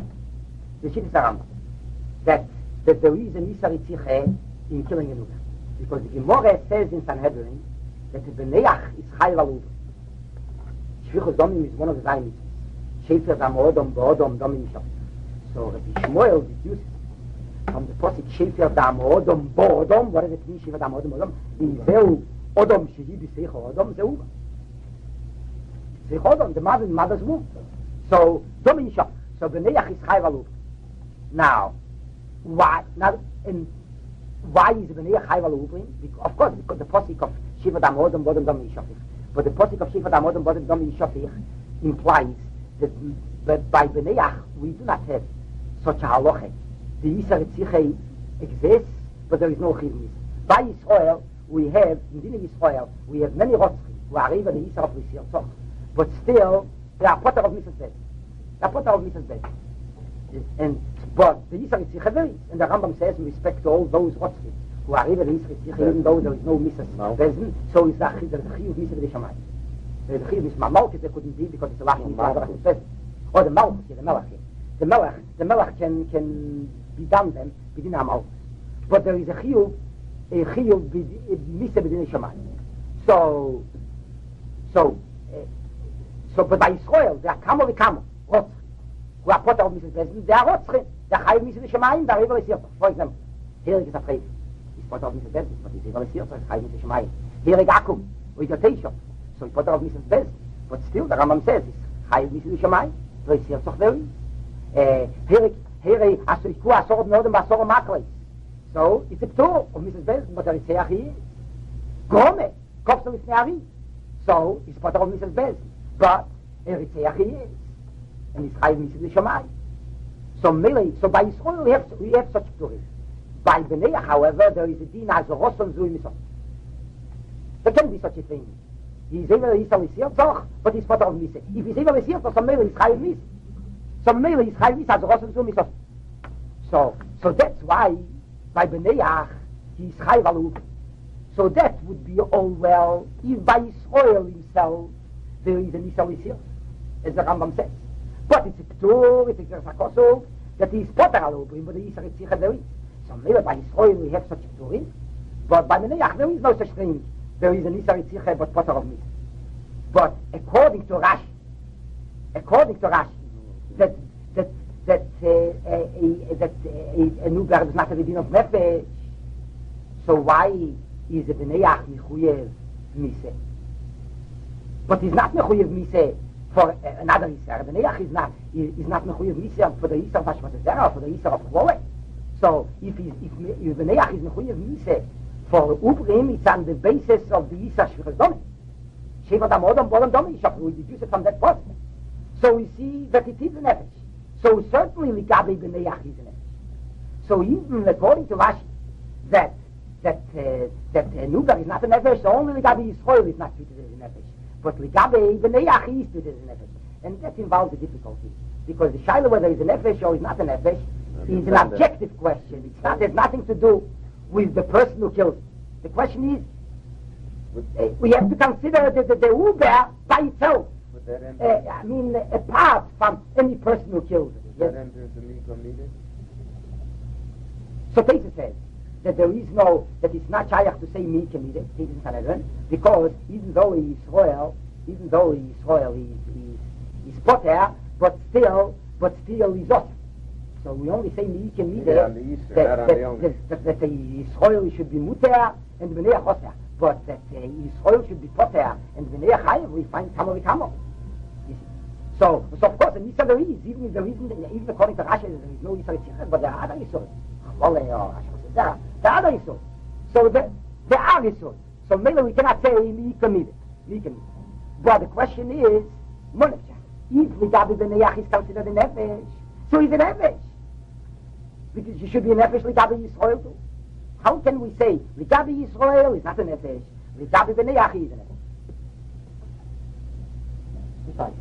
That there is an Isar Ritziche in killing an Uber. Because the Gemara says in Sanhedrin that the Beneach is Chayil al Uber. Shvichus Domim is one of the Zayim. Shefer Dam Odom Ba'odom Domim Shop. So Rabbi Shmuel deduces from the Posik Shefer Dam Odom Ba'odom, what does it mean Shefer Dam Odom Ba'odom? In Zeu Odom Shehi B'Seicho Odom Zeu Uber. Hold the mother's womb. So, Domin Shop. So, Beneach is Chayv Aluf. Now, why? And why is Beneach Chayv Aluf? Of course, because the posik of Shiva Dam Odom Bodom Domin Shopich. But the posik of Shiva Dam Odom Bodom Domin Shopich implies that by Beneach we do not have such a halacha. The Yisar Tzichay exists, but there is no Chivnis. By Israel, we have, in Dina Yisrael, we have many Rotzchim who are even the Yisar of Lisir Tzach. But still, they are Potter of Mrs. Bez. They are Potter of Mrs. Bez. But the Yisar Tzichay varies. And the Rambam says, in respect to all those Rotzchim who are even the Yisar Tzichay, even though there is no Mrs. Bez, so is the Chiyuv Mrs. Shamayim. The Chiyuv Mrs. Malchus, there couldn't be because it's a Lach Mrs. Bez. Or the Malchus, the Melech. The Melech can be done then, within a Malchus. But there is a Chiyuv Misa B'din Shamayim. So, but by Israel, they are Kamo v'Kamo, Rotzchim, who are Potter of Mrs. Bezin, they are Rotzchim, they are Chayiv Misa Shamayim, they are River L'Sirta. For example, Herig is afraid, he's Potter of Mrs. Bezin, but he's River L'Sirta, he's Chayiv Misa Shamayim. Herig Akum, who is your Teishop, so he's Potter of Mrs. Bezin, but still, the Rambam says, he's Chayiv Misa Shamayim, so he's Sirta Chveri. Herig, Asuiku, Asor Nodem, Asor Maklei. So, it's a Ptur of Mrs. Bezin, but Eritzeach he is. Gome, Kopsel is Neari. So, he's Potter of Mrs. Bezin. But Eritzeach he is. And he's Chayiv Mrs. Shamayim. So by Yisrael we have such Pturim. By Beneach, however, there is a din as a Rossum Zui Misot. There can be such a thing. He's able to Yisrael Tzach, but he's Potter of Mrs. If he's able to Yisrael Tzach, so Mele is Chayiv Mrs. So Mele is Chayiv Mrs. as a Rossum Zui Misot. So that's why by Beneach he's Chayiv Aluf. So that would be all well if by Israel himself there is an Yisrael Yisrael, as the Rambam says. But it's a Ptur, it's a Gersakosov, that is Potter Aluf, but the Yisrael Tzichay there is. So maybe by Israel we have such Pturim, but by Beneach there is no such thing. There is an Yisrael Tzichay but Potter of Mis. But according to Rashi, that a new bird is not a Vidin of Nefesh. So why is a Beneach Mechuyev Mise? But he's not Mechuyev Mise for another Yisar. Beneach is not Mechuyev Mise for the Yisar of Hashmatazera, for the Yisar of Chloe. So if Beneach is Mechuyev Mise for Ubrim, it's on the basis of the Yisar Shvichas Domi. Sheva Dam Odom Bodom Domi Yishap, we deduce it from that point. So we see that it is a Nefesh. So certainly Ligabe Beneach is a Nefesh. So even according to Rashi, that Nugar is not a Nefesh, so only Ligabe Yisrael is not treated as a Nefesh. But Ligabe Beneach is treated as a Nefesh. And that involves a difficulty. Because the Shaila whether it's a Nefesh or is not a Nefesh is an objective question. It has nothing to do with the person who kills it. The question is, we have to consider the Uber by itself. Apart from any person who kills it. That enters the Mikam Nidus? So Tesa says that there is no, that it's not Shayach to say Mikam Nidus, Tesa Sanhedrin, because even though he is Potter, but still he's awesome. So we only say Mikam Nidus that the Yisrael should be Muter and Beneach Osir. But that Yisrael should be Potter and Beneach Chayev, we find Kamo v'Kamo. So of course, and Yisrael there is, even according to Rashi, there is no Yisrael Tzichay, but there are other Yisrael. There are other Yisrael. So there are Yisrael. So maybe we cannot say Mikam Nidus. But the question is, if Ligabe Beneach is considered a Nefesh, so he's a Nefesh. Because you should be a Nefesh Ligabe Yisrael too. How can we say Ligabe Yisrael is not a Nefesh, Ligabe Beneach is a Nefesh? Besides.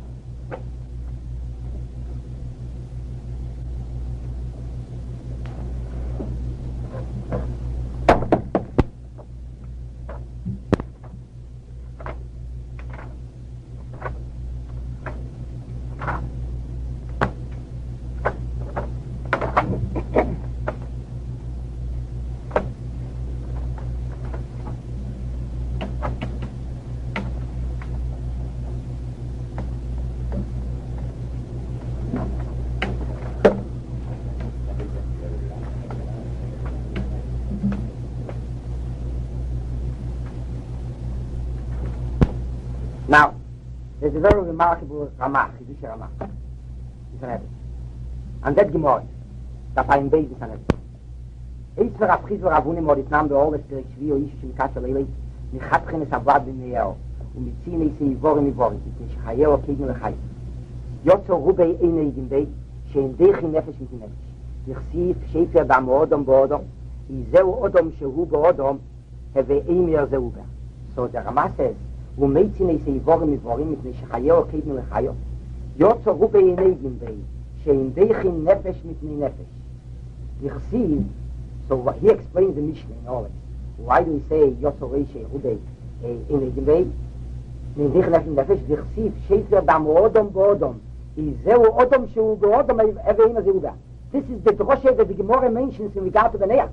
There's a very remarkable Ramach, Chidush Ramach. It's an evidence. And that Gemara, that I'm based on it. Eis ver Abchis ver Avunim or Itnam be'oles Perek Shvi o Ish Shim Katsa Leilei Nichatchen es Avad B'Neyeo Umitzin Eis Yivorim Yivorim Itne Shechayeo Kedin Lechayim Yotzo Rubei Einei Gimbei Shein Dechi Nefesh Mit Nefesh Yichsif Shefer Dam Odom Bodom Izeu Odom Shehu Bodom Heve Eimer Zeu Ber. So the Rama says Umitzin Eis Yivorim Yivorim Itne Shechayeo Kedin Lechayim Yotzo Rubei Einei Gimbei Shein Dechi Nefesh Mit Nefesh Yichsif. So he explains the Mishnah in all it. Why do we say Yotzo Reishe Rubei in a Gimei? In Dich Nefesh Dichsiv Shefer Dam Odom Bodom Izeu Odom Shehu Bodom Eveim Zeuba. This is the droshe that the Gemara mentions in regard to the Neach.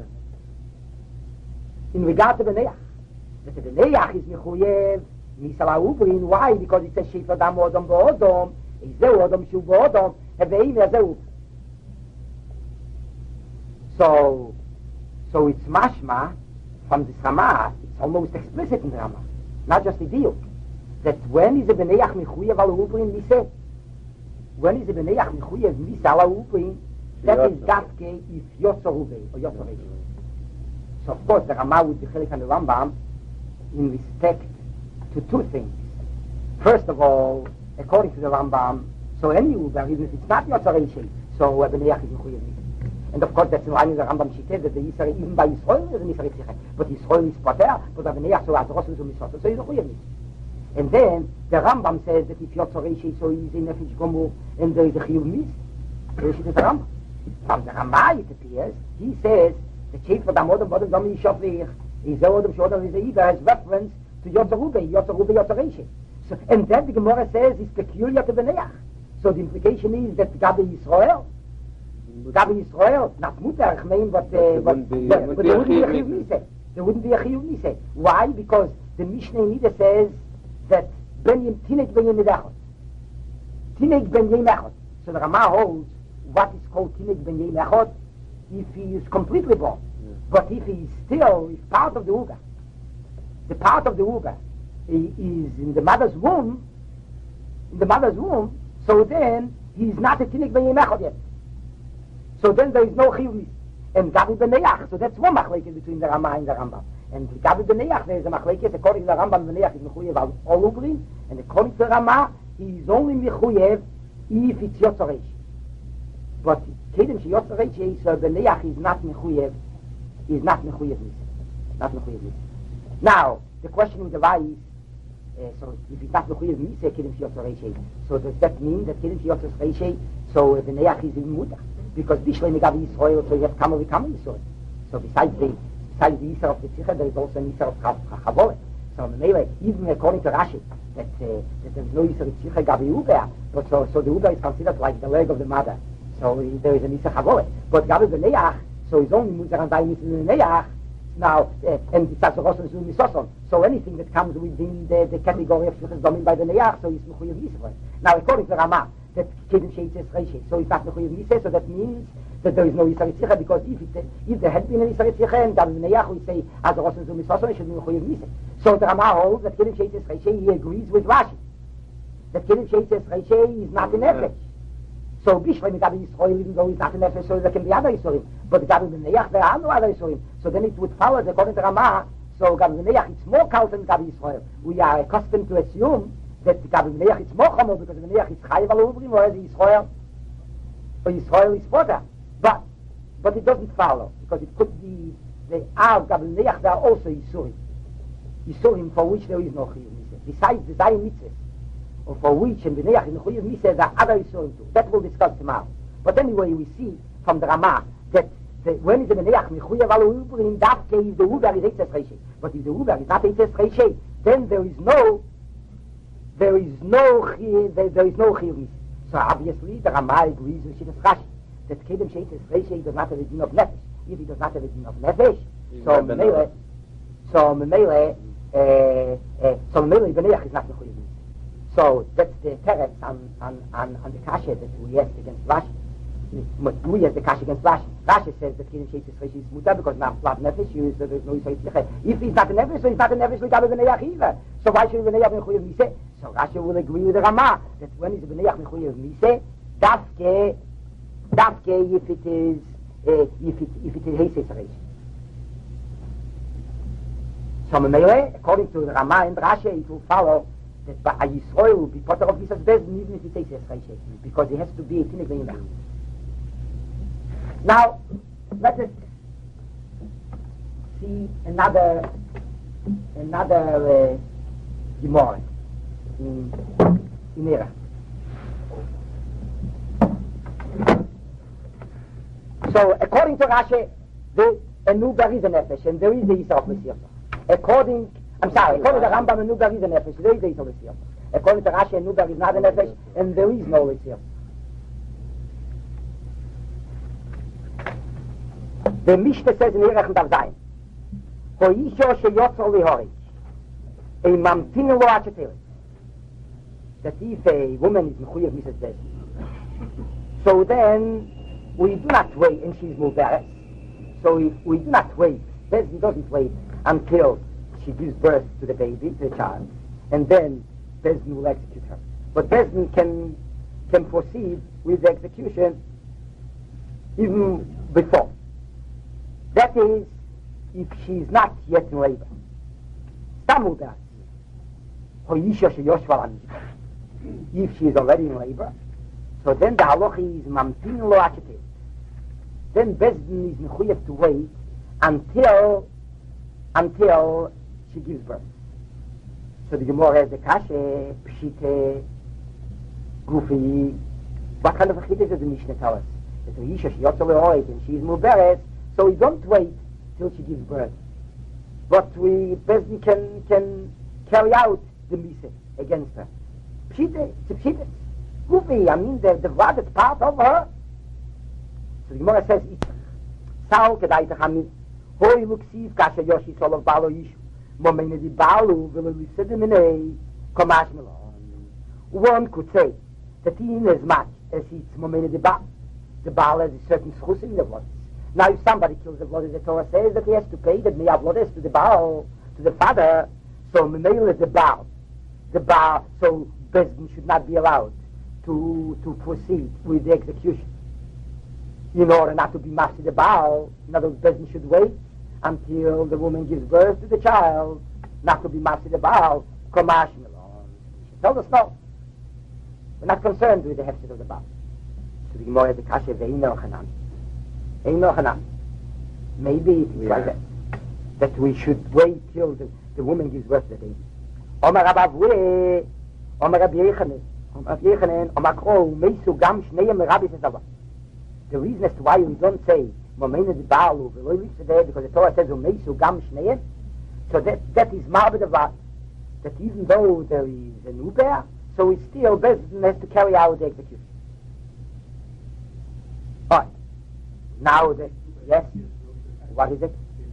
In regard to the Neach. That the Neach is Mechuyev Misala Ubrin. Why? Because it says Shefer Dam Odom Bodom Izeu Odom Shehu Bodom Eveim Zeuba. So it's mashma from the Rama, it's almost explicit in the Rama, not just a deal. That when is a B'neiach Mechuyev al Ubrin Miseh? When is a B'neiach Mechuyev Miseh al Ubrin? That is Dafke if Yotzo Rubei or Yotzo Reishe. So of course the Rama would be Chelik and the Rambam in respect to two things. First of all, according to the Rambam, so any Uber, even if it's not Yotzo Reishe, so a B'neiach is Mechuyev Miseh. And of course, that's in line with the Rambam Shiteh that the Yisrael, even by Yisrael, is an Yisrael Tzichet. But Yisrael is Poter, but Aveneyach, so Azros is Umisot, so he's a Chuyevnik. And then, the Rambam says that if Yotzo Reishe, so he's a Nefesh Gomur, and there is a Chiyuv Mis. So is the Rambam. From the Rambam, it appears, he says, the chief for the Modem Bodem Dom Yishov Veich, is the Odom Shodom is a Iber, has reference to Yotzo Rubei, Yotzo Reishe. So, and then the Gemara says, is peculiar to Beneach. So the implication is that Gabi Yisrael, Gabi Yisrael, not Mutter, I mean, but there wouldn't be a Chiyuv Miseh. There wouldn't be a Chiyuv Miseh. Why? Because the Mishnah Nida says that Tineg Ben Yem Echot. Tineg Ben Yem Echot. So the Rama holds what is called Tineg Ben Yem Echot if he is completely born. Yeah. But if he is still part of the Uga, the part of the Uga is in the mother's womb, so then he is not a Tineg Ben Yem Echot yet. So then there is no Chiyuv Miseh. And Gabi B'neiach, so that's one machlekes between the Rama and the Rambam. And Gabi B'neiach, there is a machlekes, according to the Rambam, B'neiach is Mechuyev all Ubrin, and according to the Rama, he is only Mechuyev if it's Yotzo Reishe. But Kedem She Yotzo Reishe, so B'neiach is not Mechuyev Miseh. Not Mechuyev Miseh. Now, the question in the Vay is, so if it's not Mechuyev Miseh, Kedem She Yotzo Reishe, so does that mean that Kedem She Yotzo Reishe, so B'neiach is in Mutter? Because Bishlei Megabi Yisrael, so you have Kama Yisrael. So besides the Yisrael of the Tzichet, there is also an Yisrael of Chavolet. So even according to Rashi, that there is no Yisrael Tzichet Gabi Uber, but so the Uber is considered like the leg of the mother. So there is an Yisrael Chavolet. But Gabi B'neiach, so it's only Muzer and Daim B'neiach. Now, and it's also Rosh Hashanah Misoson. So anything that comes within the category of Tzichet Domim by B'neiach, so it's Mechuyev Yisrael. Now, according to Rama, that Kedem Sheitz Reishe, so it's not Mechuyev Miseh, so that means that there is no Yisrael Tzichet, because if there had been an Yisrael Tzichet, and Gabi B'neiach, we say, as a Rosh Hashanah Misoson, it should be Mechuyev Miseh. So the Rama holds that Kedem Sheitz Reishe, he agrees with Rashi, that Kedem Sheitz Reishe is not an Nefesh. So Bishlei Megabi Yisrael, even though he's not an Nefesh, so there can be other Yisraelim. But Gabi B'neiach, there are no other Yisraelim. So then it would follow, that according to Rama, so Gabi B'neiach, it's more cult than Gabi Yisrael. We are accustomed to assume that Gabi B'neiach is more chomer, because B'neiach is Chayiv al Ubrim, whereas Yisrael, or Yisrael is Poter. But it doesn't follow, because it could be, they are Gabi B'neiach, they are also Yisurim for which there is no Chiyuv Miseh. Besides the Daim Mitzvah, or for which and B'neiach in Chiyuv Miseh, there are other Yisurim too. That we'll discuss tomorrow. But anyway, we see from the Rama that when is the B'neiach Mechuyev al Ubrim, that case the Uber is Eitz Reishe. But if the Uber is not Eitz Reishe, then there is no Chiyuv Miseh. So obviously the Rama agrees with Shittas Rashi that Kedem Sheitz Reishe does not have a din of Nefesh. If he does not have a din of Nefesh, so Memele B'neiach is not Mechuyev Miseh. So that's the teretz on the kasha that we asked against Rashi. We as the Kash against Rashi. Rashi says that Kiddush Sheitz is Mutar because not Lav Nefesh, so there's no Yisrael Tzlicha. If he's not a Nefesh, so he's not a Nefesh, we got a B'nei Achiva. So why should B'nei Achiva Miseh? So Rashi will agree with the Ramah that when he's a B'nei Achiva Miseh, Dafke, if it is Heises Reish. So Memele, according to the Ramah and Rashi, it will follow that a Yisrael will be part of Yisrael's Bezdin even if he says Reish, because he has to be a Tinnik in the house. Now, let us see another Gemara in Era. So, according to Rashi, a Nubar is a Nefesh, and there is the Yisrael Messiah. According to Rambam, a Nubar is a Nefesh, there is the Yisrael Messiah. According to Rashi, a Nubar is not a Nefesh, and there is no Messiah. The Mishnah says in Erech and Avzayin, Hoisho sheyotzo lihorich, a mamtinu lo achetelis, that if a woman is mechuyev Mrs. Bezdin, so then we do not wait, and she's muberes, so we do not wait, Bezdin doesn't wait until she gives birth to the baby, to the child, and then Bezdin will execute her. But Bezdin can proceed with the execution even before. That is, if she is not yet in labor. If she is already in labor, so then the halacha is mamtin lo achetet. Then Bezdin is mechuyev to wait until she gives birth. So the Gemara has the kashe, pshite, gufi. What kind of a chiddush does the Mishnah tell us? That the Yisha she yotzo lehorit and she is muberet. So we don't wait till she gives birth. But Bezdin can carry out the Miseh against her. Pshite, it's a pshite. Gufi, I mean the blood is part of her. So the Gemara says, Sal kedai techamid, hoi luksiv kasha yoshi solov balo yishu, momene di balu velo lisedeminei komash melon. One could say that in as much as it's momene di bal, the bal has a certain schus in the blood. Now, if somebody kills the blood, the Torah says that he has to pay, that may have blood to the Baal, to the father. So, Memel is the Baal. So Bezdin should not be allowed to proceed with the execution. In order not to be mafsi the Baal, in other words, Bezdin should wait until the woman gives birth to the child, not to be mafsi the Baal. Komash Melon. Tell us no. We're not concerned with the hefset of the Baal. So the Gemara has the kasha ve'ino chanan. Maybe it's like that we should wait till the woman gives birth to the baby. Omar Rabbi Yechanan, Omar Kro, Meisu Gam Shneyem Rabbi Sesava. The reason as to why we don't say Momena di Baalu, because the Torah says Meisu Gam Shneyem, so that is Marbedavad, that even though there is a Nuber, so it's still Bezdin has to carry out the execution. All right. Now, yes? What is it?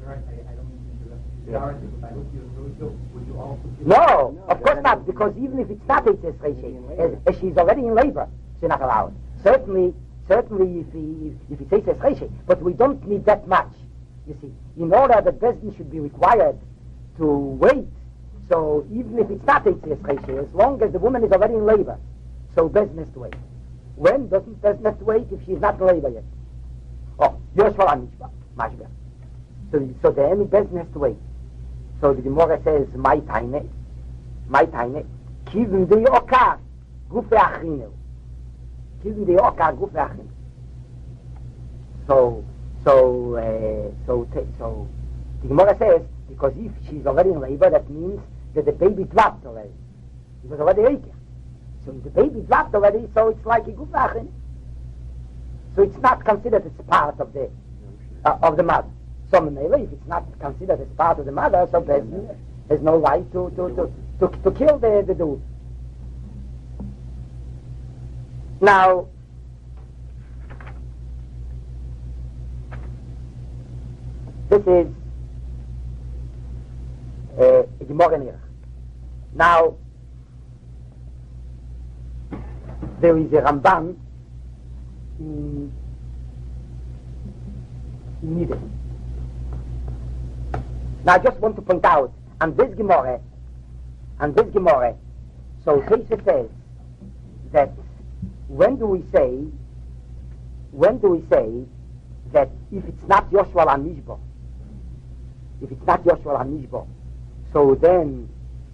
No, of course not, because even if it's not Eitzes Reishe, as she's already in labor, she's not allowed. Certainly if it's Eitzes Reishe, but we don't need that much, you see. In order that Bezdin should be required to wait, so even if it's not Eitzes Reishe, as long as the woman is already in labor, so Bezdin has to wait. When doesn't Bezdin have to wait if she's not in labor yet? Oh, Yoshua Mishpah, Mashbeh. So the Emi Bezdin has to wait. So the Gemara says, my taine, kivim de okar, gufe achinel. Kivim de okar, gufe achinel. So the Gemara says, because if she's already in labor, that means that the baby dropped already. It was already Eiker. So if the baby dropped already, so it's like a gufe achinel. So it's not considered as part of the mother. So if it's not considered as part of the mother, so Bezdin has no right to kill the dude. Now, this is a Gemara Nirach. Now, there is a Ramban in needed. Now I just want to point out, and this Gemara, so Tosha says that when do we say that if it's not Yoshua HaMishbah, so then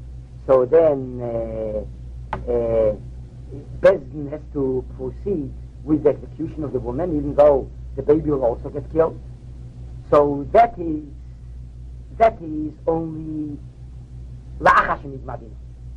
Bezdin has to proceed with the execution of the woman, even though the baby will also get killed. So that is only La'ach Hashem Madina.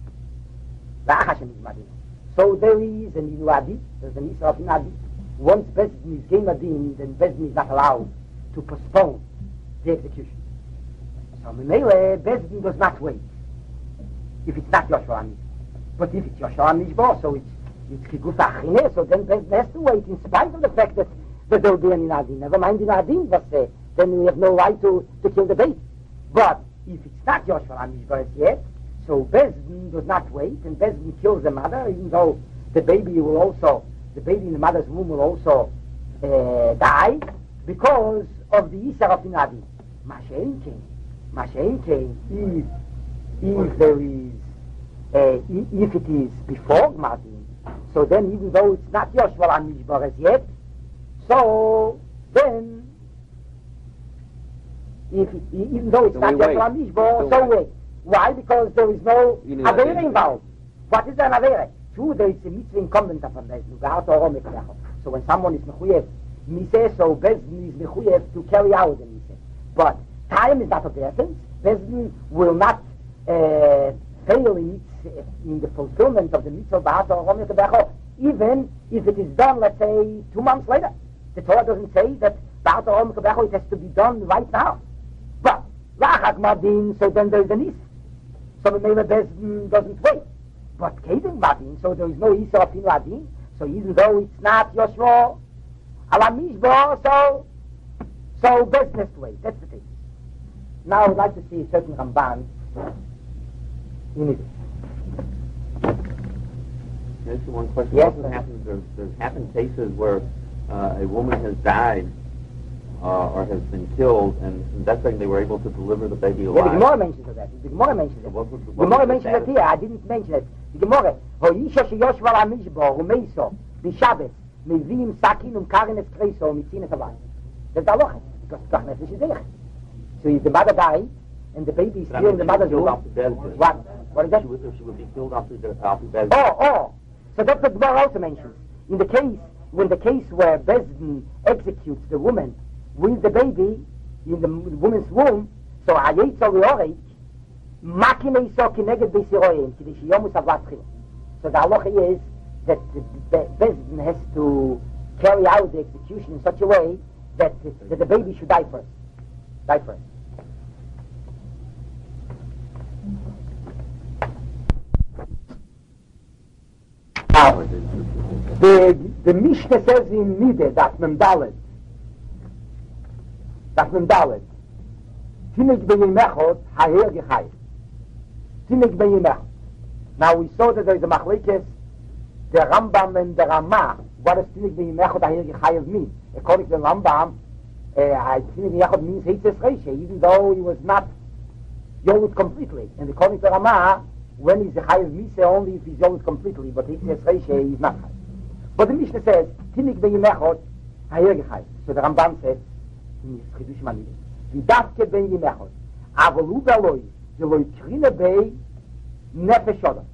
So there is an Inuadi, there's an Isra of Inadi. Once Bezdin is Game Adin, then Bezdin is not allowed to postpone the execution. So Memele, Bezdin does not wait if it's not Yoshua HaMishbah. But if it's Yoshua HaMishbah, so it's Kiguf Achine, so then Bezdin has to wait in spite of the fact that there will be an Inadi. Never mind Inadi, but then we have no right to kill the baby. But if it's not Yoshua HaMishbah as yet, so Bezdin does not wait, and Bezdin kills the mother, even though the baby in the mother's womb will also die, because of the Isar of Inadi. Mashein came, if there is, if it is before Gmadin, so then even though it's not Yoshua HaMishbah as yet, so then, even though it's not Yoshua HaMishbah, so wait. Why? Because there is no Avera involved. What is an Avera? True, there is a mitzvah incumbent upon that. So when someone is mechuyev miseh, so Bezdin is mechuyev to carry out the miseh. But time is not of the essence. Bezdin will not fail in the fulfillment of the mitzvah ba'at or romeh kebecho, even if it is done, let's say, 2 months later. The Torah doesn't say that ba'at or romeh kebecho, it has to be done right now. But la'achak madin, so then there is an is. So the Mele Bezdin doesn't wait. But Kedem Madin, so there is no Isra of Adin, so even though it's not Yoshua HaMishbah, so Bezdin has to wait. That's the thing. Now I would like to see a certain Ramban in it. There's one question. Yes, there's happened cases where a woman has died or has been killed, and that's when they were able to deliver the baby alive. Yeah, the Gemara mentions that. The Gemara mentions it. The Gemara mentions it here. I didn't mention it. The Gemara, Hoisha sheyoshva HaMishbah, Humeiso, B'Shabbos, Mevim Sakin Karin es Kreiso, Mitzin es Avai. That's the halacha, because the nefesh is there. So if the mother died, and the baby is still in the mother's womb, what is that? She would be killed off the bed. Oh. So that's what the Gemara also mentions. In the case where Bezdin executes the woman with the baby in the woman's womb, so Ayetza Leorek, Makin Eiso Kineged Beisiroyim, Kidish Yomus Avlatchim. So the halacha is that the Bezdin has to carry out the execution in such a way that the baby should die first. The Mishnah says in Nideh, that Memdalet, Tinik B'Yimechot Ha'er Gechai. Tinik B'Yimechot. Now we saw that there is a machlekes, the Rambam and the Ramah. What does Tinik B'Yimechot Ha'er Gechai mean? According to the Rambam, Tinik B'Yimechot means Heitzes Reishe, even though he was not Yolud completely. And according to the Ramah, when he's a Chayav Mise only if he's Yolud completely, but Heitzes Reishe is not Chayav. But the Mishnah says, Tinik B'Yimechot Ha'er Gechai. So the Rambam says, חידוש מעניין. ודווקא בין ימי אחד. אבל הוא גלוי, זה לא יקרינה בי נפש אדם.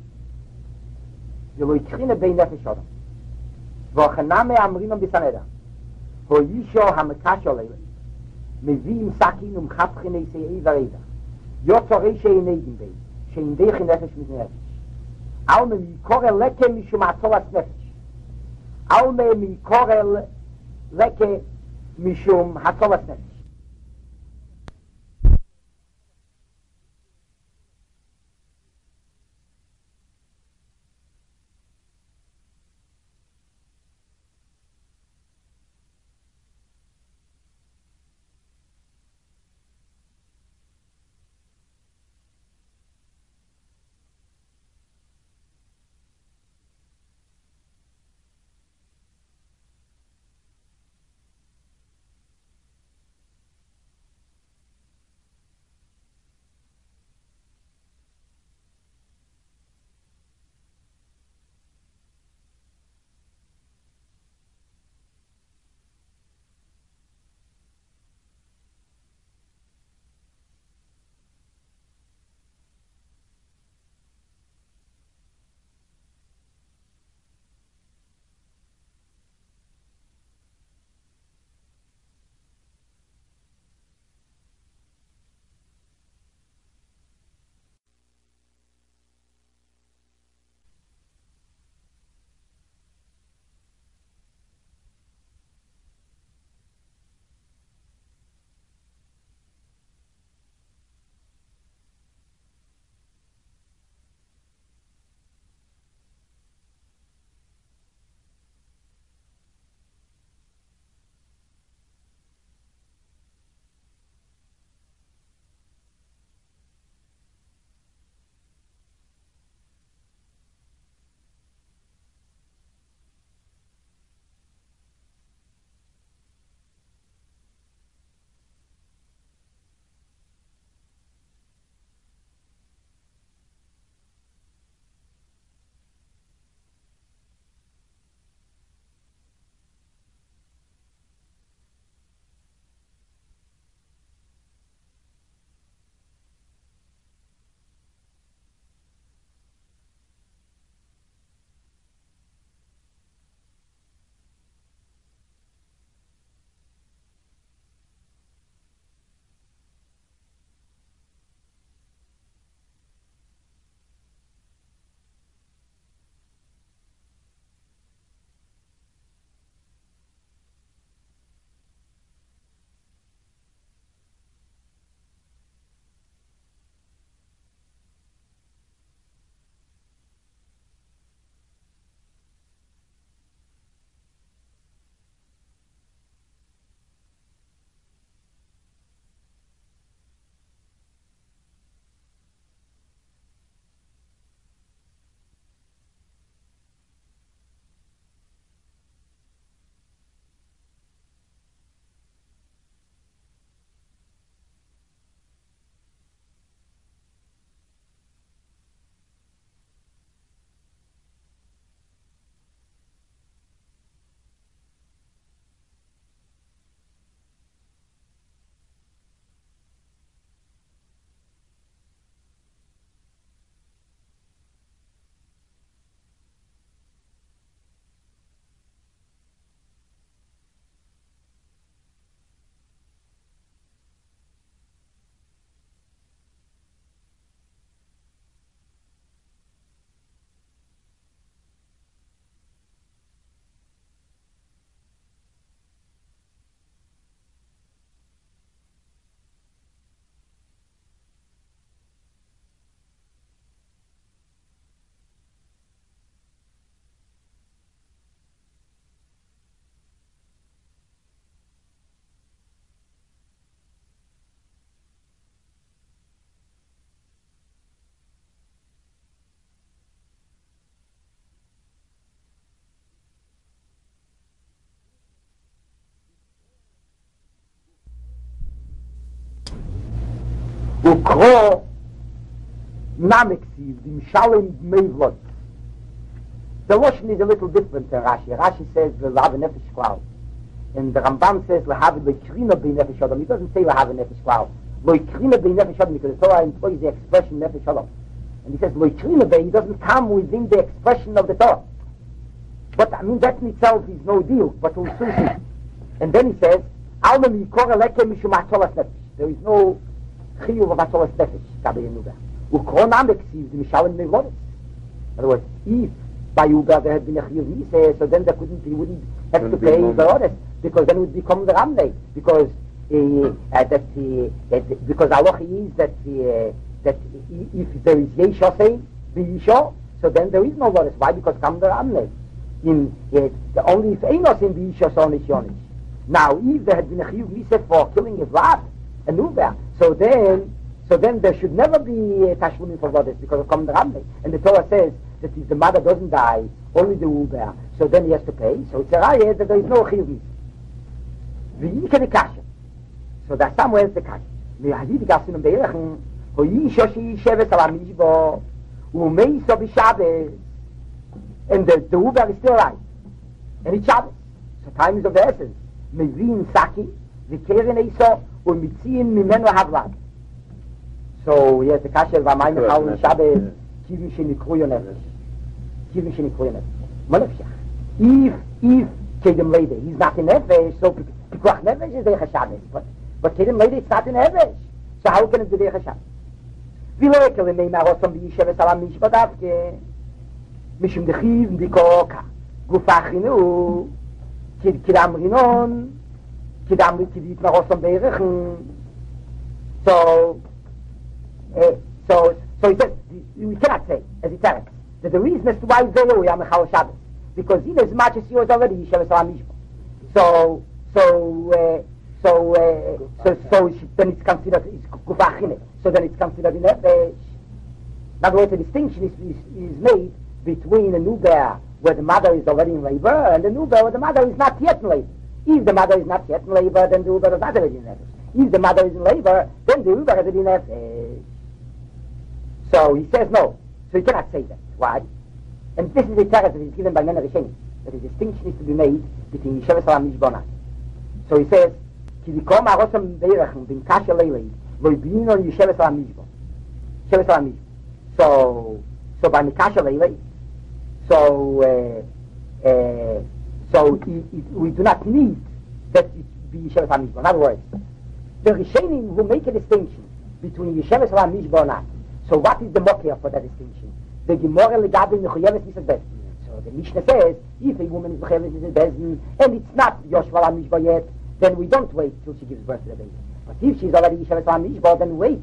והכנה מאמרים בסנדה. הוא אישו המקש עליהם. מביאים סכין ומחפכים איסי ורדה. יוצרי שאינדים בי, שאינדך נפש מנפש. אלמה מקורא לקה משום עצולת נפש. אלמה מקורא לקה משום הצולת נפש. Ukro Nameksiv, the Mishalim Mevlot. The Lashon is a little different than Rashi. Rashi says Lahav Nefesh Klal. And the Rambam says Lahav Lekrina B'Nefesh Nefesh Adam. He doesn't say Lahav Nefesh Klal. Lekrina B'Nefesh Nefesh Adam, because the Torah employs the expression Nefesh Adam. And he says Lekrina B'Nefesh, he doesn't come within the expression of the Torah. But I mean, that in itself is no deal, but we'll soon see. And then he says, Alma Mikora Leke Mishum Atolas Nefesh. There is no Chiyuv of Atolas Nefesh, Gabi Yenuga. Ukro Nameksiv, the Mishalim Mevlot. In other words, if by Uber there had been a Chiyuv Nise, so then he wouldn't have to pay the others, because then it would become the Ramnei, because because Allah is that if there is Yeshosei, the Yesho, so then there is no Loris. Why? Because come the Ramnei. Only if Einos in the Yesho Sonish Yonish. Now, if there had been a Chiyuv Nise for killing his wife, and Uber, so then there should never be Tashlumin for Loris, because of come the Ramnei. And the Torah says that if the mother doesn't die, only the Uber, so then he has to pay. So it's a raya that there is no Chiyuv Nise. V'yike the kasha. So that's somewhere the kasha. V'yahid gasinum be'erechen, ho'yisho she'yisheves al ha-mishbo, u'meiso b'Shabbos, and the Uber is still alive. And it's Shabbos. So time is of the essence. Mevin saki, v'keren eiso, u'mitziin mimenu havlad. So yes, the kasha v'amayim echal Shabbos, kivim shenikruyo nefesh. Kivim shenikruyo nefesh. Malefshach. If Kedem later, he's not in Nefesh, so Pikuach Nefesh is Deich HaShabbos. But Kedem later, it's not in Nefesh. So how can it be Deich HaShabbos? V'lo ekel neymar osam b'yisheves al ha-mishpat davke. Mishum dechiv b'koka. Gufa chinu. Kidam rinon. Kidam yitmar osam b'erechen. So he says, we cannot say, as he tells us, that the reason as to why Zelo Yam Echal Shabbos, because in as much as he was already Yisheves al ha-mishpat. So then it's considered Gufachine. So then it's considered in Nefesh. In other words, the distinction is made between a nuber where the mother is already in labor and a nuber where the mother is not yet in labor. If the mother is not yet in labor, then the uber is not already in Nefesh. If the mother is in labor, then the uber is already in Nefesh. So he says no. So he cannot say that. Why? And this is the terrace that is given by Mena Rishenim, that a distinction is to be made between Yisheves al ha-mishbonah. So he says, Ki dikom arosam beirachim bin kasha leilei lo yibino Yisheves al ha-mishbon. Yisheves al ha-mishbon. So by Mikasha leilei, we do not need that it be Yisheves al ha-mishbon. In other words, the Rishenim will make a distinction between Yisheves al ha-mishbonah. So what is the mokia for that distinction? The Gemara legabe mechuyeves misas bezin. So the Mishnah says, if a woman is mechuyeves misas bezin, and it's not Yoshua al mishba yet, then we don't wait till she gives birth to the baby. But if she's already Yisheves al mishba, then wait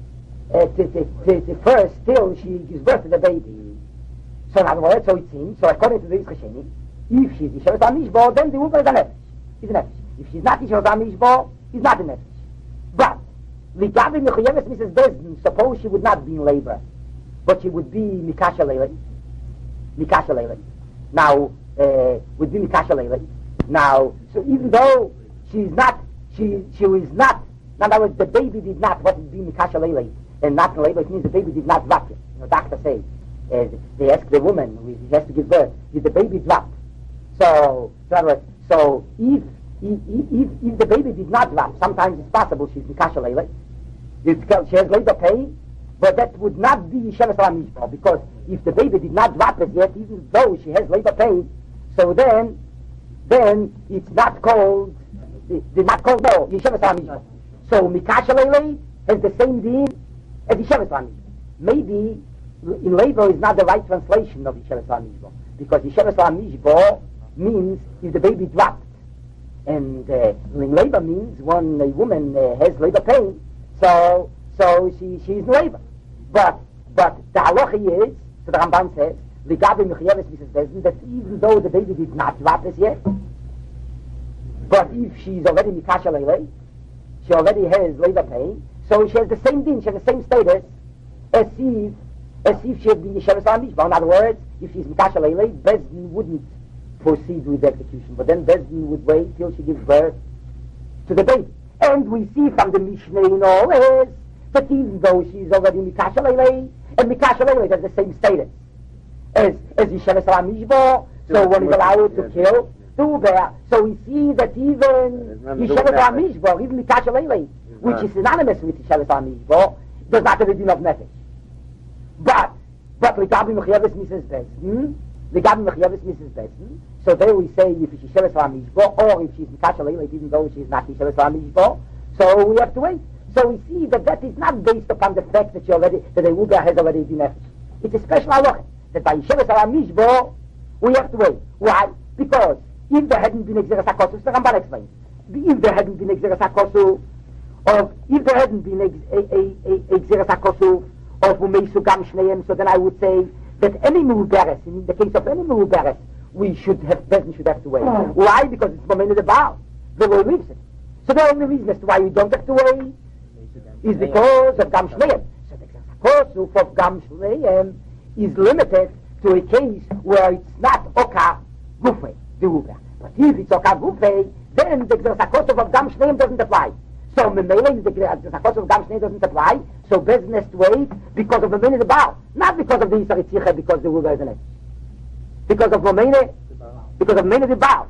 first till she gives birth to the baby. So in other words, so it seems, so according to the Yisrasheni, if she's Yisheves al mishba, then the woman is a nefesh. Is a nefesh. If she's not Yisheves al mishba, she's not a nefesh. But legabe mechuyeves misas bezin, suppose she would not be in labor, but she would be Mikasha Leilei. Mikasha Leilei. Now, would be Mikasha Leilei. Now, so even though she was not, in other words, the baby did not, what would be Mikasha Leilei, and not in labor, it means the baby did not drop it. You know, doctors say, they ask the woman, who has to give birth, did the baby drop? So in other words, so if the baby did not drop, sometimes it's possible she's Mikasha Leilei. She has labor pain, but that would not be Yisheves al ha-mishbah, because if the baby did not drop it yet, even though she has labor pain, so then it's not called Yisheves al ha-mishbah. So Mikasha Leilei has the same deen as Yisheves al ha-mishbah. Maybe in labor is not the right translation of Yisheves al ha-mishbah, because Yisheves al ha-mishbah means if the baby dropped, and in labor means when a woman has labor pain, so she's in labor. But the halacha is, so the Rambam says, legabe mechuyeves misas bezin, that even though the baby did not drop as yet, but if she's already Mikasha Leilei, she already has labor pain, so she has the same din, she has the same status as if she had been Yisheves al ha-mishbah. In other words, if she's Mikasha Leilei, Bezdin wouldn't proceed with the execution, but then Bezdin would wait till she gives birth to the baby. And we see from the Mishnah in all is that even though she's already Mikasha Lele, and Mikasha Lele has the same status as Yesheves HaMishbo, so one is allowed to kill the Uber. So we see that even Yesheves HaMishbo, even Mikasha Lele, which is synonymous with Yesheves HaMishbo, does not have a din of nefesh. But L'gabi Mechiyavis Mrs. Bezdin, L'gabi Mechiyavis Mrs. Bezdin, so there we say if she's Yesheves HaMishbo, or if she's Mikasha Lele, even though she's not Yesheves HaMishbo, so we have to wait. So we see that is not based upon the fact that the Uber has already been nefesh. It's a special halacha that by Yesheves HaMishbo we have to wait. Why? Because if there hadn't been Exeres HaKosu, the Ramban explains, if there hadn't been Exeres HaKosu, or if there hadn't been Exeres HaKosu of Umeisu Gam Shneim, so then I would say that any Muberes, in the case of any Muberes, Bezdin should have to wait. Why? Because it's Momen of the Baal. The law leaves it. So the only reason as to why we don't have to wait is because of Gam Shneim. So the Exeres HaKosu of Gam Shneim is limited to a case where it's not Oka Gufei, the Uber. But if it's Oka Gufei, then the Exeres HaKosu of Gam Shneim doesn't apply. So Memele, the Exeres of Gam Shneim doesn't apply, so Bezdin has to wait because of the Memele the Baal, not because of the Yisar Yitzchak, because the Uber is in it. Because of Memele, because of Memele the Baal.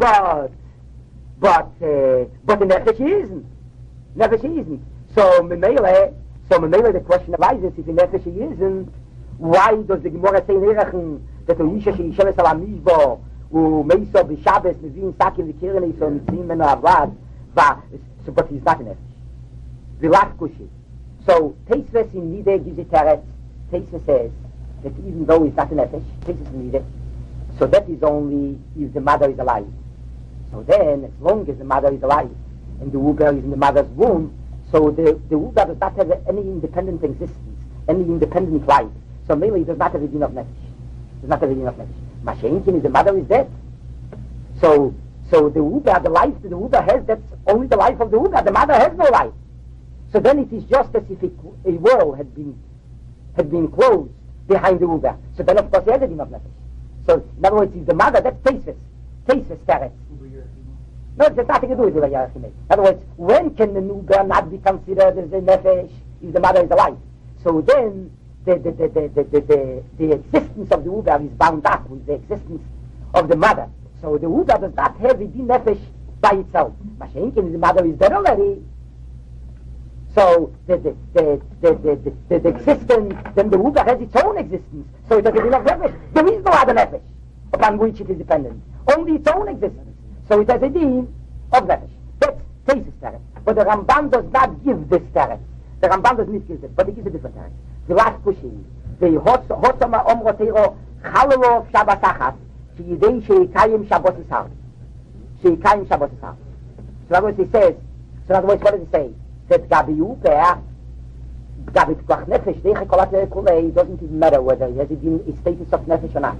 But in Nefesh he isn't. Nefesh he isn't. So Memele, the question arises, if in Nefesh he isn't, why does the Gemara say in Erechen that Oisha she Yesheves HaMishbo Meiso b'Shabbos Mevin Sakim v'Kirnei so Mitzim Meno Avad but he's not in it. The last kushi. So Teisves in Nideh gives it teretz. Teisves says that even though he's not in Nefesh, Teisves in Nideh, so that is only if the mother is alive. So then, as long as the mother is alive and the Uber is in the mother's womb, so the Uber does not have any independent existence, any independent life. So mainly he does not have a din of Nefesh. Does not have a din of Nefesh. Mashenkin is the mother is dead. So the Uber, the life that the Uber has, that's only the life of the Uber. The mother has no life. So then it is just as if a world had been closed behind the Uber. So then of course he has a din of Nefesh. So in other words, if the mother, that's Teisves teretz. No, it has nothing to do with Uber Yarachimei. In other words, when can the Uber not be considered as a Nefesh if the mother is alive? So then the existence of the Uber is bound up with the existence of the mother. So the Uber does not have a din nefesh by itself. Mashenkin, the mother is dead already. So the existence, then the Uber has its own existence. So it has a din of nefesh. There is no other nefesh upon which it is dependent. Only its own existence. So it has a din of nefesh. That's Teisves teretz. But the Ramban does not give this teretz. The Ramban does not give it, but he gives a different teretz. The last pushing, the Hotzama Omrotero Chalolo Shabbos Achas. Sheikayim Shabbos Yisrael. Sheikayim Shabbos Yisrael. So in other words, he says, what does he say? That Gabi Uber, Gabi Pekuach Nefesh, Deiche Kolat Kulei, it doesn't even matter whether he has a status of Nefesh or not.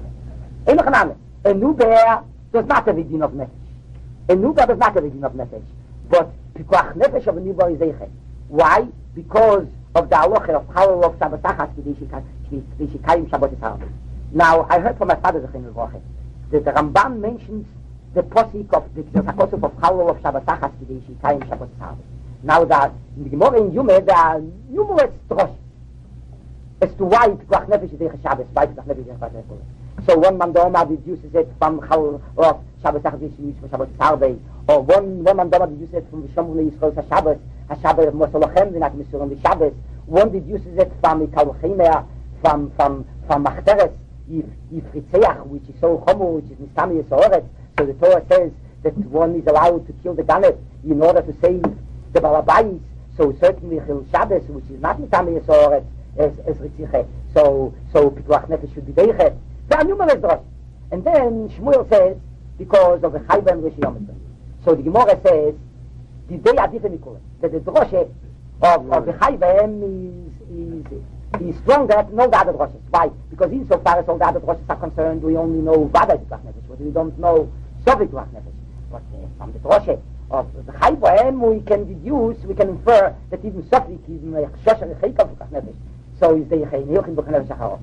A Uber does not have a din of Nefesh. A Uber does not have a din of Nefesh. But Pekuach Nefesh of a Uber is Deiche. Why? Because of the halacha of Halal of Shabbos Achas, Sheikayim Shabbos Yisrael. Now, I heard from my father, that the Ramban mentions the posik of the Zakosuf of Halal of Shabbos Achas, Sheikayim Shabbos Yisrael. Now that in the Gemara in Yume, there are numerous drosh as to why Pekuach Nefesh is Deiche Shabbos, why Pekuach Nefesh is Deiche Shabbos. So one Mandoma deduces it from Halal of Shabbos Achas, Shabbos Yisrael, or one Mandoma deduces it from the Shomrei Yisrael Shabbos, HaShabbos Mosolochem, the not Misurim the Shabbos. One deduces it from the Kalvachimea, from Machteres, Yifritzeach, which is so chomu, which is Nistami Yisoret. So the Torah says that one is allowed to kill the Ganet in order to save the Balabais. So certainly Chil Shabbos, which is not Nistami Yisoret, as Ritziche. So Pekuach Nefesh should be Deiche. There are numerous drosh. And then Shmuel says, because of the Chayva and Rishi Yom. So the Gemara says, the day are different equal. That the droshe of the Chayva is stronger than all the other droshes. Why? Because insofar as all the other droshes are concerned, we only know Vada Pekuach Nefesh, but we don't know Sovi Pekuach Nefesh. But from the droshe of the Chayva, we can deduce, we can infer that even Sofi, even Shosh and Chayka Pekuach Nefesh, so is the Yechayim Pekuach Nefesh Acharov.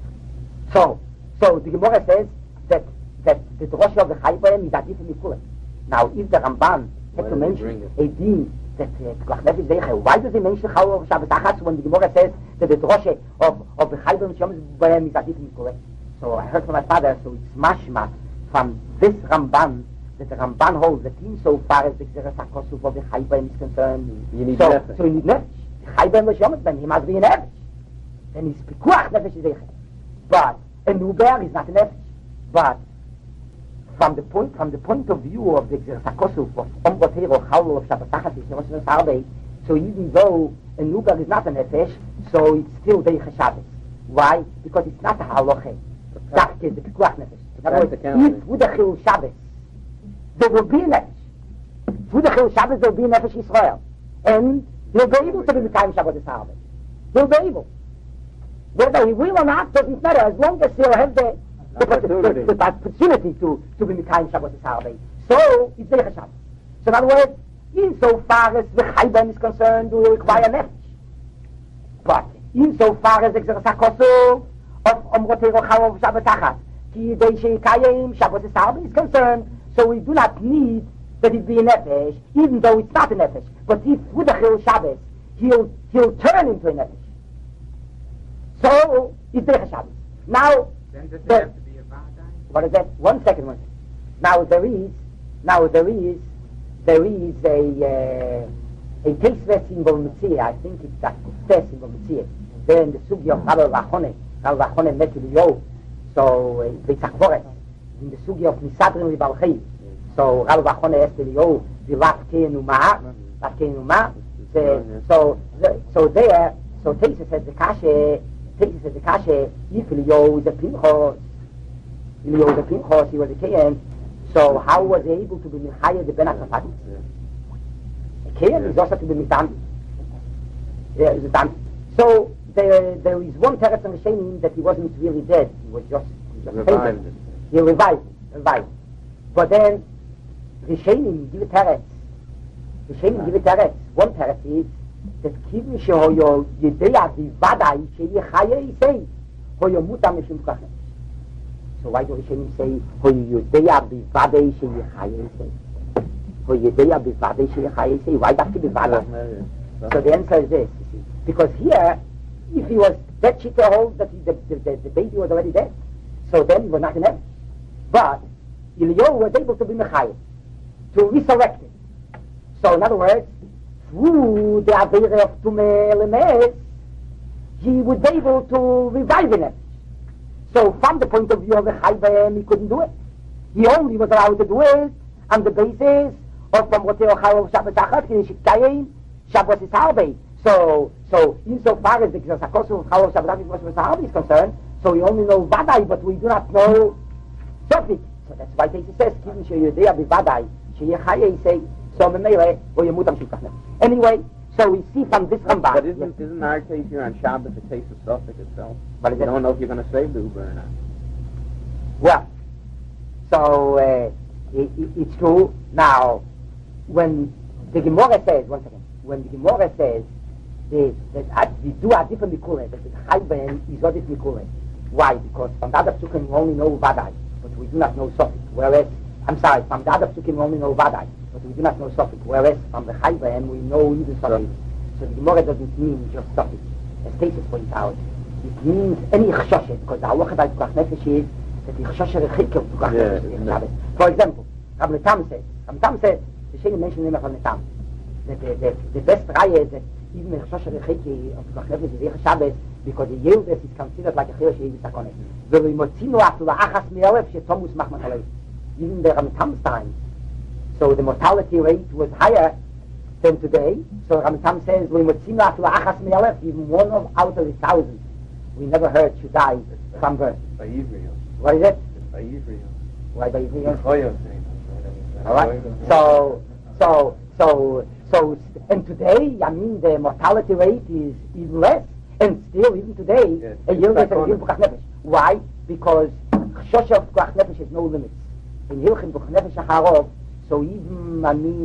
So the Gemara says that the droshe of the Chayva is a different equal. Now, if the Ramban had to mention a din that Pikuach Nefesh Zeicha. Why does the mention Chal of Shabbos Achas when the Gemara says that the droshe of the Chayba and Shom Bayam is Adif Mikule? So I heard from my father, so it's mashma from this Ramban, that the Ramban holds that insofar as the Xeras HaKosuf of the Chayba is concerned, You need so Nefesh. you need Nefesh. The Chayba and Shom Bayam, he must be an Nefesh. Then he's Pikuach Nefesh Zeicha. But a Nuber is not a Nefesh. But from the point of view of the Xeras HaKosuf of Ombotero Chal of Shabbos Achas is Shom Sarbei, so even though a Nuber is not a Nefesh, so it's still Zeicha Shabbos. Why? Because it's not a Halacha. That is the Pikuach Nefesh. In other words, if Vudachil Shabbos, there will be a Nefesh. Vudachil Shabbos, there will be a Nefesh Israel. And he'll be able to be Mekayim Shabbos Harbe. He'll be able. Whether he will or not doesn't matter, as long as he'll have the opportunity to be Mekayim Shabbos Harbe. So, it's Zeicha Shabbos. So in other words, insofar as the Chayben is concerned, we require Nefesh. But insofar as the Xeras HaKosuf of Omrotero Chal of Shabbos Achas, Ki Yidei Sheikayim Shabbos Harbe is concerned, so we do not need that it be a Nefesh, even though it's not a Nefesh. But if Vudachil Shabbos, he'll turn into a Nefesh. So, it's Zeicha Shabbos. Now, Then does it have to be a Vadai? what is that? One second. Now there is a Teisves in Bolmitzia. I think it's that Teisves in Bolmitzia. There in the Sugi of Rabbi Rachone met with Yo. So Beitzachvoret in the Sugi of Nisadrin Libalchei. So Rabbi Rachone asked Yo, the Latke Numa. So there, so Teisves says the Kashe. If Yo is a Pinchos. He was a Kayan, so how was he able to be Mechaya the Ben HaKafatis? A Kayan is also to be Mitam. Yeah, is a Tam. So there is one teretz on the Shenim that he wasn't really dead. He was just Revived. He revived. But then the Shenim give a teretz. One teretz is that Kivni Shehoyo Yedea Vivadai Sheyechaya Yisei Hoyo Mutam Mishum Kachem. So why do Rishonim say, Hoyudeya bivadei sheyechayei say? Hoyudeya bivadei sheyechayei say? Why does he bivadei? So the answer is this, you see. Because here, if he was dead, she holds that the baby was already dead. So then he was not an Eresh. But Eliyahu was able to be Mechayim, to resurrect it. So in other words, through the Aveira of Tumeh Lemes, he would be able to revive it. So from the point of view of the Chayvim, he couldn't do it. He only was allowed to do it on the basis of Omroteo Chal of Shabbos Achas, Shikayim, Shabbos Harbe. So insofar as the Xeras HaKosuf of Chal of Shabbos Harbe is concerned, so we only know Vadai, but we do not know Sofik. So that's why Teisha says, Kivin Sheyudea Bivadai, Sheyechayei say, so Memele, or Yemutam Shukachnem. Anyway, so we see from this Ramban. But isn't our case here on Shabbos a case of Suffolk itself? But You don't know if you're going to save the Uber or not. Well, so it's true. Now, when the Gemara says, that we do a different Mikule, that the Chayben is not this Mikule. Why? Because from the other Psukim we only know Vadai, but we do not know Sofik. Whereas, from the other Psukim we only know Vadai, but we do not know Sofik. Whereas from the Chayben we know even Sofik. So the Gemara doesn't mean just Sofik. As Teisha points out, it means any Chshoshet, because the halacha by Pikuach Nefesh is that the Chshoshet Rechik of Pikuach Nefesh is Shabbos. For example, Rabbi Tam says, the Shein mentioned the name of Rabbi Tam, that the best raya is that even the Chshoshet Rechik of Pikuach Nefesh is Shabbos, because the Yildes is considered like a Chil She'evis HaKonet. V'limotinu afula achas mi'elef she'tomus machmat alei. Even the Rabbi Tam's time, so the mortality rate was higher than today. So Rabbi Tam says, v'limotinu afula achas mi'elef, even one out of 1,000. We never heard should die from birth. By Ivriel. What is it? By Ivriel. Why by Ivriel? All Alright. So, and today, I mean, the mortality rate is even less. And still, even today, a year later, Pikuach Nefesh. Why? Because Chshoshet of Pikuach Nefesh has no limits. In Hilchim Pikuach Nefesh Acharov, so even,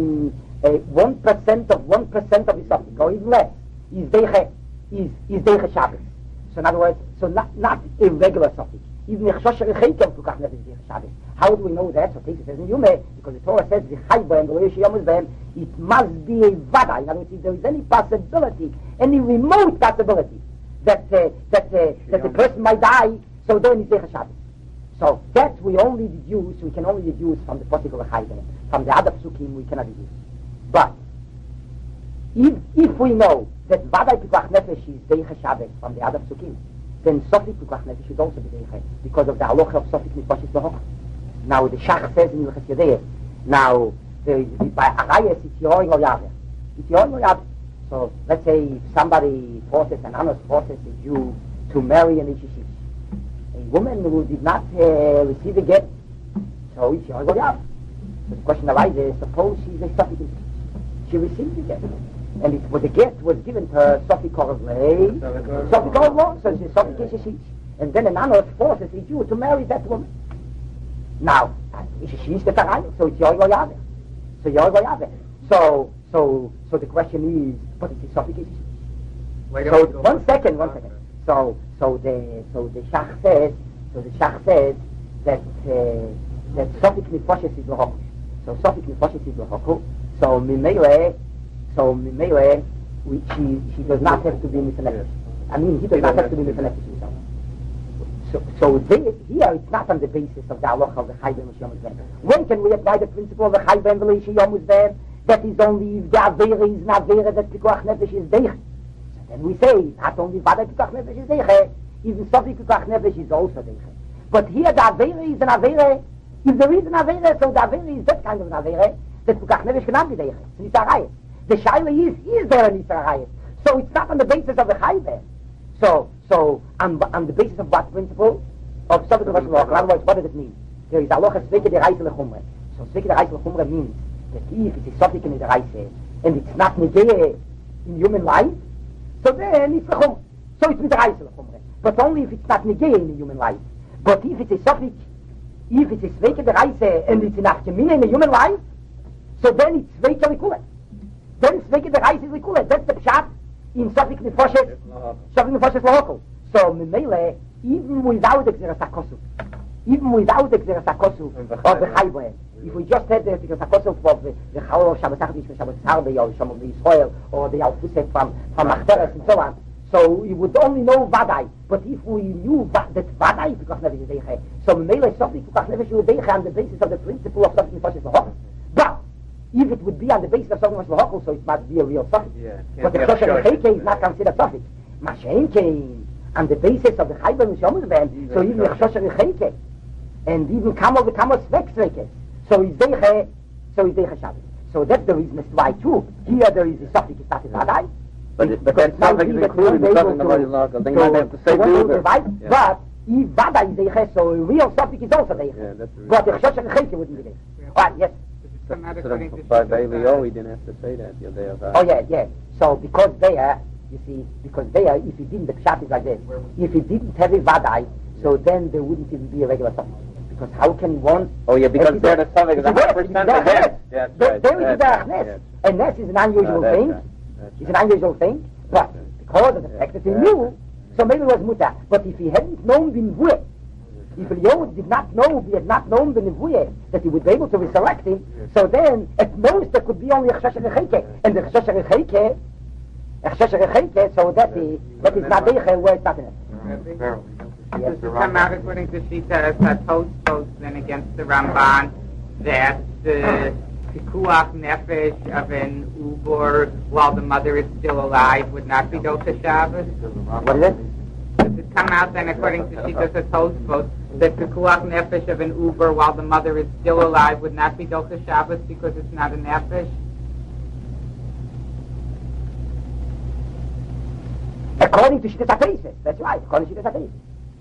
1% of his suffering, or even less, is Deicha Shabbos. So in other words, so not irregular suffix. Even the Chshoshet Rechik of Pikuach Nefesh is Deicha Shabbos. How do we know that? So Teisha says in Yumeh, because the Torah says, the Chayba and the Leish Yomuz Behem, It must be a vada. In other words, if there is any possibility, any remote possibility, that the person might die, so then it's Zeicha Shabbos. So that we can only deduce from the particular Chayveh. From the other psukim we cannot deduce. But if we know that Vadai Pikuach Nefesh is Zeicha Shabbos from the other psukim, then Sofik Pikuach Nefesh should also be Zeicha, because of the halacha of Sofik Nefesh Lohok. Now the Shach says in Ilchas Yedeyah, now by Arayas it's Yoy Lo Yaveh. It's Yoy Lo Yaveh. So let's say if somebody forces, an honest forces a Jew to marry an Ishish, a woman who did not receive a get, so it's Yoy Lo Yaveh. So the question arises, suppose she's a Sofik, she received the get. And the get was given to her Sofik Korvlei, Sofik Korvlei, so she's Sofik Ishish. And then an honest forces a Jew to marry that woman. Now, Ishish the Tarayim, so it's Yoy Lo Yaveh. So Yoy Lo Yaveh. So the question is, what is the Sofik Ishish? So one second. So the Shach says that Sofik Nefoshes is Lohok. So Sofik Nefoshes is Lohok. So Mimele, she does not have to be Mifenefesh. I mean, he does not have to be Mifenefesh himself. So here it's not on the basis of the halacha of the Chayveh and Yom Uzven. When can we apply the principle of the Chayveh and the Yom Uzven? That is only if the Avera is not Avera, that Pikuach Nefesh is Deich. So then we say, not only Vadai Pikuach Nefesh is Deich, even Sofik Pikuach Nefesh is also Deich. But here the Avera is an Avera. If there is an Avera, so the Avera is that kind of an Avera, that Pikuach Nefesh cannot be Deich. It's Nisarayim. The Shaila is there a Nisarayim. So it's not on the basis of the Chayveh. So on the basis of what principle? Of Sofik Nefesh Lohok. In other words, what does it mean? There is Aloha Sveke de Reise Lechumre. So Sveke de Reise Lechumre means that if it's a Sofik in the Reise, and it's not Negeh in human life, so then it's Lechumre. So it's with the Reise Lechumre. But only if it's not Negeh in the human life. But if it's a Sofik, if it's a Sveke de Reise, and it's enough to mean in the human life, so then it's Sveke Likule. Then Sveke de Reise is Likule. That's the Pshat in Sofik Nefoshes Lohok. So Mimele, even without the Gzeras HaKosuf, of the Chayveh, if we just had the Gzeras HaKosuf of the Chal of Shabbos Achadish, Shabbos Harvey, or Shem of the Israel, or the Alfusek from Machteres and so on, so we would only know Vadai. But if we knew that Vadai Pikuach Nefesh is Deiche, so Mimele Sofik Pikuach Nefesh is Deiche on the basis of the principle of Sofik Nefoshes Lohok. But if it would be on the basis of Sofik Nefoshes Lohok, so it must be a real Sofik. But the Shosher Necheke is not considered Sofik. Mashen came on the basis of the Chayveh and Yom Uzven, so even the Shosher Necheke, and even Kamo Svek Svekes, so he's Deiche Shabbos. So that's the reason as to why too. Here there is a Sofik, it's not a Vadai. But that Sofik is included in Sofik Nefoshes Lohok. They might have to say either. But if Vadai is Deiche, so a real Sofik is also Deiche. Yeah, that's the reason. But the Shosher Necheke wouldn't be Deiche. Alright, yes. So by Bailey, he didn't have to say that. Oh yeah. So because there, you see, if he didn't, the pshat is like this. If he didn't have a vadai, so then there wouldn't even be a regular Sofik. Because how can one? Oh yeah, because there the Sofik is 100% against. There is the Achnes. And Nes is an unusual thing. It's an unusual thing. But because of the fact that he knew, so maybe it was mutar. But if he hadn't known the Nevuah, if Eliyahu did not know, he had not known the Nevuah, that he would be able to resurrect him, so then at most there could be only a Cheshach Recheke. And the Cheshach Recheke, so that is not Deiche, where it's not in it. Does it come out according to Shita Tosfos then against the Ramban that the Pikuach Nefesh of an Ubor while the mother is still alive would not be Docha Shabbos? What is it? Does it come out then according to Shita Tosfos that Pikuach Nefesh of an Ubor while the mother is still alive would not be Docha Shabbos because it's not a Nefesh? According to Shittas HaTeises, that's right, according to Shittas HaTeises.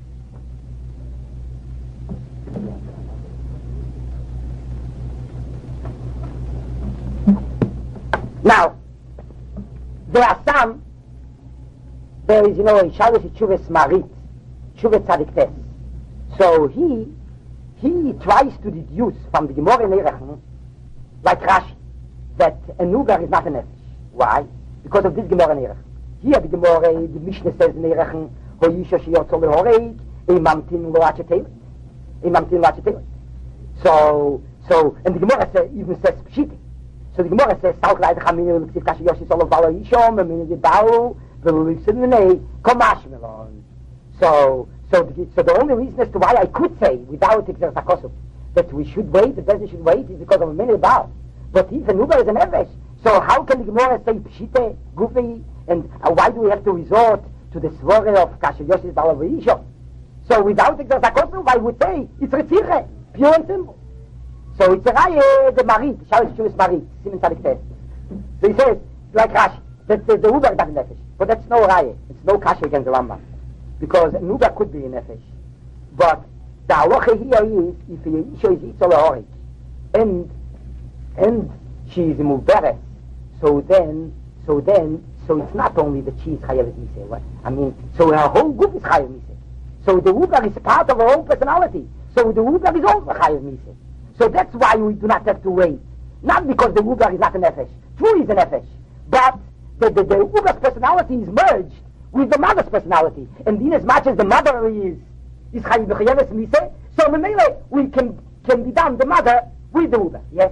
Now, there is, in Shabbos Tshuvas Marit, Tshuvas Tzadik Tes. So he tries to deduce from the Gemara Neirachim, like Rashi, that a Nugar is not a Nefesh. Why? Because of this Gemara Neirachim. Here the Gemara, the Mishnah says Neirachim, Ho Yisha Shiyotzol Lehoreik, Mamtin Lo Achetelet. So, and the Gemara even says Pshiti. So the Gemara says, Salk Leid Chamir, L'Ksiv Kashi Yoshi Solo Bala Yishom, and Minid Bau, V'Livsinene, Komashmelon. So the only reason as to why I could say, without Exer Sakosu, that we should wait, the Bezdin should wait, is because of a Minid Bau. But if an Uber is an Evesh, so how can the Gemara say Pshite, Gufi, and why do we have to resort to the Svore of Kashi Yoshi Bala Yishom? So without Exer Sakosu, I would say, it's Retziche, pure and simple. So it's a Raya, the Marit, Shalish Jewish Marit, Simon Tzadik says. So he says, like Rashi, that the Uber doesn't Nefesh. But that's no Raya, it's no Kasha against the Rambam. Because an Uber could be a Nefesh. But the halacha here is, if a Isha is Yitzol Horik, and she is a Muberes, so it's not only that she is Chayav Miseh, right? I mean, so her whole group is Chayav Miseh. So the Uber is part of her own personality. So the Uber is also Chayav Miseh. So that's why we do not have to wait. Not because the Uber is not an Nefesh. True, he's an Nefesh. But the Uber's personality is merged with the mother's personality. And in as much as the mother is Chayav B'Chayeves Miseh, so Memele, we can be done the mother with the Uber. Yes?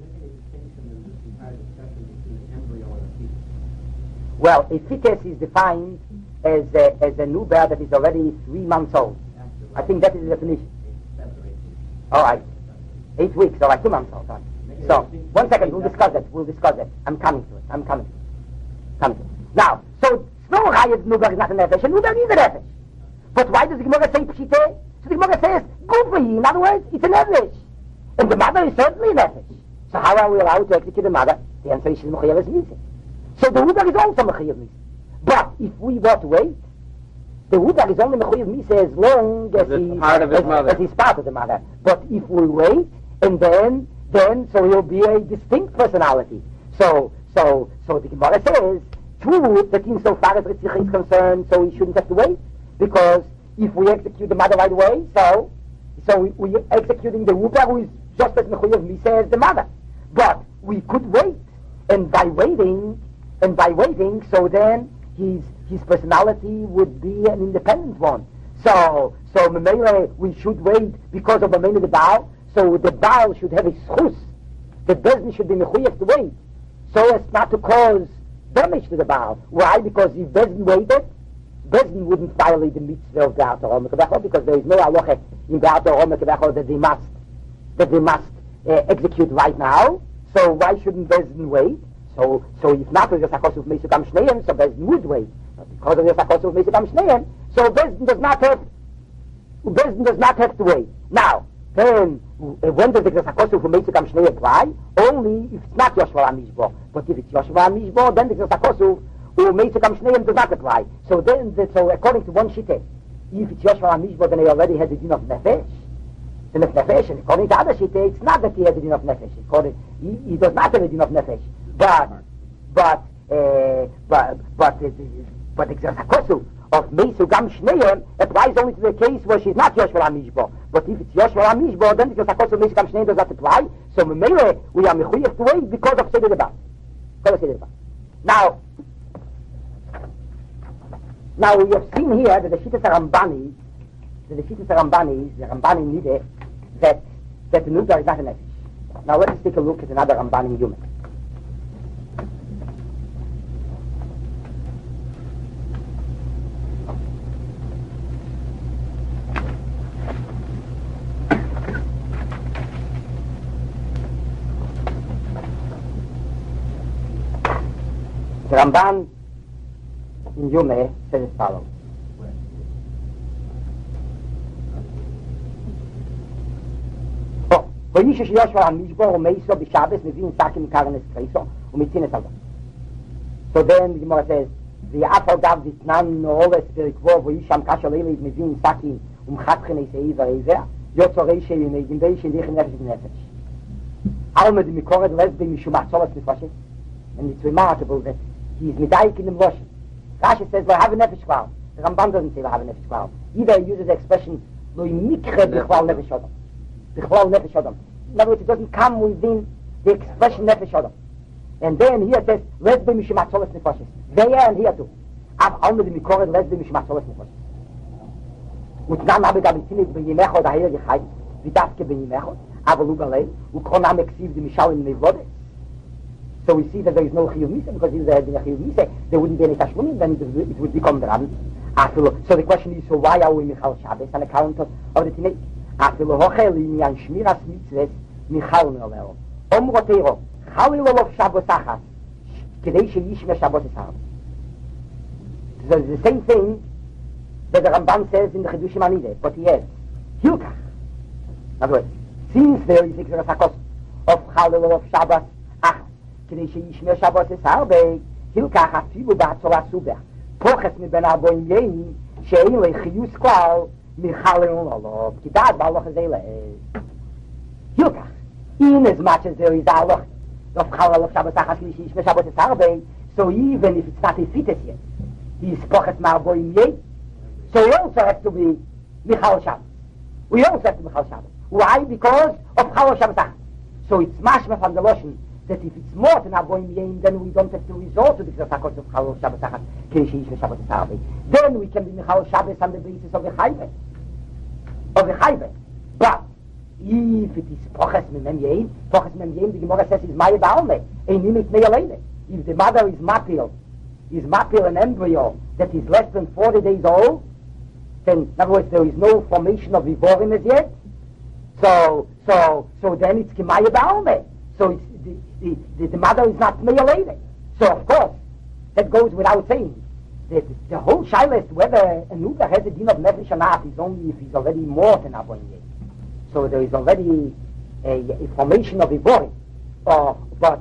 Well, a fetus is defined as an Uber that is already 3 months old. I think that is the definition. All right. 8 weeks, all right, 2 months old. Right. So, 1 second, we'll discuss it. I'm coming to it. Now, so, no Rayat Nuber is not a Nefesh, and Nuber is a Nefesh. But why does the Gemara say Pshite? So the Gemara says, Gufi, in other words, it's a Nefesh. And the mother is certainly a Nefesh. So how are we allowed to execute the mother? The answer is she's Mechayev Miseh. So the Uber is also Mechayev Miseh. But if we were to wait, the Uber is only Mechayev Miseh as long as he's part of the mother. But if we wait, and then so he'll be a distinct personality. So the Gemara says, true, that insofar as Ritzicha is concerned, so he shouldn't have to wait, because if we execute the mother right away, so we're executing the Uber who is just as Mechuyev Miseh as the mother. But we could wait, and by waiting, so then his personality would be an independent one. So Memele, we should wait because of Memele the Baal. So the Baal should have a schus. The Bezdin should be mechuyev to wait, so as not to cause damage to the Baal. Why? Because if Bezdin waited, Bezdin wouldn't violate the mitzvah of the Alter Ol Mekabecho, because there is no halacha in the Alter Ol Mekabecho that they must execute right now. So why shouldn't Bezdin wait? So if not with the Sakosuf Meisukam Shneim, so Bezdin would wait. But because of the Sakosuf Meisukam Shneim, so Bezdin does not have to wait. Now, then, when does the Gzasakosuf who makes a Kamshnei apply? Only if it's not Yoshua HaMishbo. But if it's Yoshua HaMishbo, then the Gzasakosuf who makes a Kamshnei does not apply. So according to one Shittah, if it's Yoshua HaMishbo, then he already has a din of Nefesh. And according to other Shittah, it's not that he has a din of Nefesh. He does not have a din of Nefesh. But the Gzasakosuf of Meisu Gam Shneim applies only to the case where she's not Yoshua HaMishbo. But if it's Yoshua HaMishbo, then the Sakos of Meisu Gam Shneim does not apply. So Memele, we are mechuyev to wait because of Seder Deba. Now we have seen here that the Shittas Rambani, the Rambani Nide, that the Nuda is not a Nefesh. Now let us take a look at another Rambani in Yumet. The Ramban in Yume says as follows. ואיש שיושע המשבור ומייסו בשבס מבין סקים קרנס קריסו ומצינס על זה. So then the Gemara says, ואף על גב דתנן נורס פרקבו ואישם קשר לילד מבין סקים ומחתכן איזה ואיזה יוצא רישי ומגנדי שליחן נפש בנפש. Almed mikore lesbe mishumat solas nefashis, and it's remarkable that he is medayik in the Moshe. Rashi says, "We have a nefesh klal." The Ramban doesn't say, "We have a nefesh klal." Either he uses the expression, "Lo mikre bichlal nefesh adam." Bichlal nefesh adam. In other words, it doesn't come within the expression nefesh adam. And then here it says, "Lesbe mishumat solas nefashis." There and here too. Av almed mikore lesbe mishumat solas nefashis. Utnam habe gabitinit b'yimechod ha'heilig chayim, v'dafke b'yimechod. אבל הוא גלה, הוא קרונה מקסיב די משל עם נבודס. So we see that there is no Chiyuv Misa, because if there had been a Chiyuv Misa, there wouldn't be any Tashlumin, then it would become Drabi. So the question is, so why are we Michal Shabbos on account of the Tinei? Afilu Hochel Inyan Shmiras Mitzvahs Michal Noleo. Omrotero, Chalil Olov Shabbos Achas, Kedei Sheyishme Shabbos Esar. So it's the same thing that the Ramban says in the Chidushim Anide, but he has Hilkach. In other words, since there is Ikzor Sakos of Chalil Olov Shabbos Achas, Kedei Sheyishme Shabbos Esar, Hilkach Afilu Ba'atzora Subeh. פוחס מבין ארבעים יאים שאין לחיוס כלל מחלל ולולוב כי דעת בהלוך הזה לאז הילקח in as much as there is ההלוך of חלל of Shabbos אחת שלישי שמי Shabbos is הרבה so even if it's not his fittest yet he's פוחס מארבעים יאים so he also has to be מיכל Shabbos we also have to be מיכל Shabbos why? Because of חלל Shabbos אחת so it's mashma from the Loshen that if it's more than Aboim Yein, then we don't have to resort to the Ksakos of Chalol Shabbos Achat, Kirish Shabbos Sarbe. Then we can be Michal Shabbos on the basis of the Chayve. But if it is Poches Mem Yein, the Gemara says is Maya Baalme, a mimic Me'alele. If the mother is Mapil an embryo that is less than 40 days old, then in other words there is no formation of Vivorim as yet. So then it's Kimaya Baalme. So it's the mother is not male. So of course, that goes without saying. The whole shaila is whether an Uber has a din of nefesh or not is only if he's already more than Aboim Yein. So there is already a formation of Ivory. But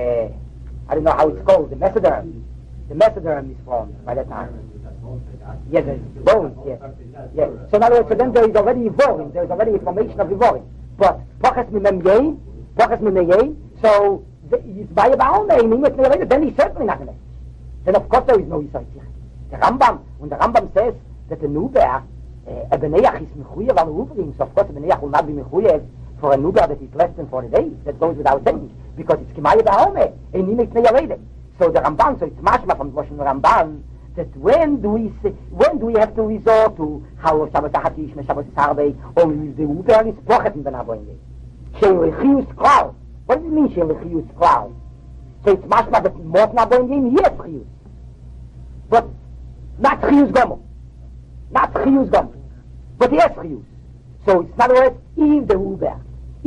I don't know how it's called, the mesoderm. The mesoderm is formed by that time. Yeah, the bones, yeah. So in other words, so then there is already Ivory, there is already a formation of Ivory. But Poches Mimem Yein, so he's by a bound, then he's certainly not going to. Then of course there is no Yisrael. The Rambam says that the Nuber, a Beneach is Mechuyev al Uvrim, so of course a Beneach will not be Mechuyev for a Nuber that is less than 40 days. That goes without saying, because it's Kimaya Ba'ome, and Nimek Neyarede. So the Ramban, so it's mashma from the Ramban, that when do we have to resort to how Shabbos Achatish, Shabbos Sarbe, or if the Uber is Prochet in the Naboine? She'lechius Klal. What does it mean, She'lechius Klal? So it's mashma that more than Naboine, yes, Chius. But not Chius Gomo. Not Chius Gomo. But yes, Chius. So it's not words, if the Uber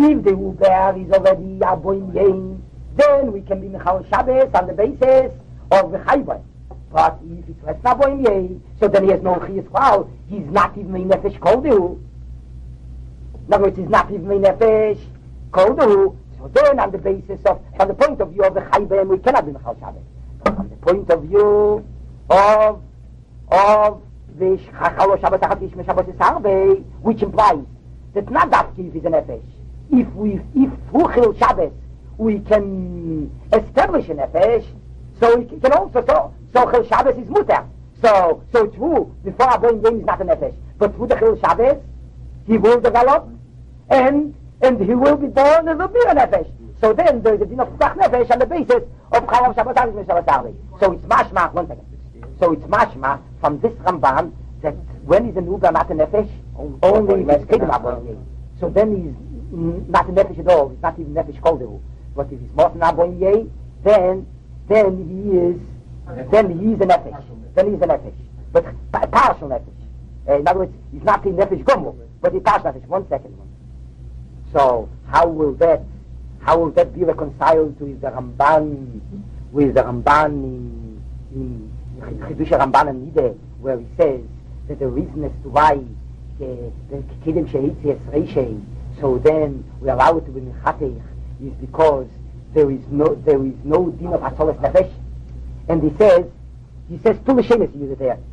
is already Naboine, then we can be Michal Shabbos on the basis of the Chayvah. But if it's less Naboim, so then he has no Chiyas Klal. He's not even in Nefesh Koldehu. In other words, he's not even in Nefesh Koldehu. So then on the basis of, from the point of view of the Chayvah, we cannot be Michal Shabbos. But from the point of view of the Chalo Shabbos Achatish Me Shabbos Sarbe, which implies that not that if he's a Nefesh. If through Chil Shabbos we can establish a Nefesh, so we can also, so Chil Shabbos is mutter. So true, before Aboim Yein is not a Nefesh. But through the Chil Shabbos, he will develop, and he will be born as a bir Nefesh. So then there is a din of Tzach Nefesh on the basis of Chalav Shabbos Achatish Shabbos Sarbe. So it's mashma, one second. So it's mashma from this Ramban that when is an Uber not a Nefesh? Only if he's Kedem Aboim Yein. So then he's not a Nefesh at all, he's not even Nefesh Koldehu. But if he's more than Aboim Yein, then he is a Nefesh. Then he's a Nefesh. But a partial Nefesh. In other words, he's not a Nefesh Gomo, but he's partial Nefesh. 1 second. So how will that be reconciled with the Ramban in Chidush Ramban and Nide, where he says that the reason as to why the Kedem Shehitzi Esreishei, so then we allow it to be Mechatech, is because there is no din of Hatzolas Nefesh. And he says two L'shemes he uses there.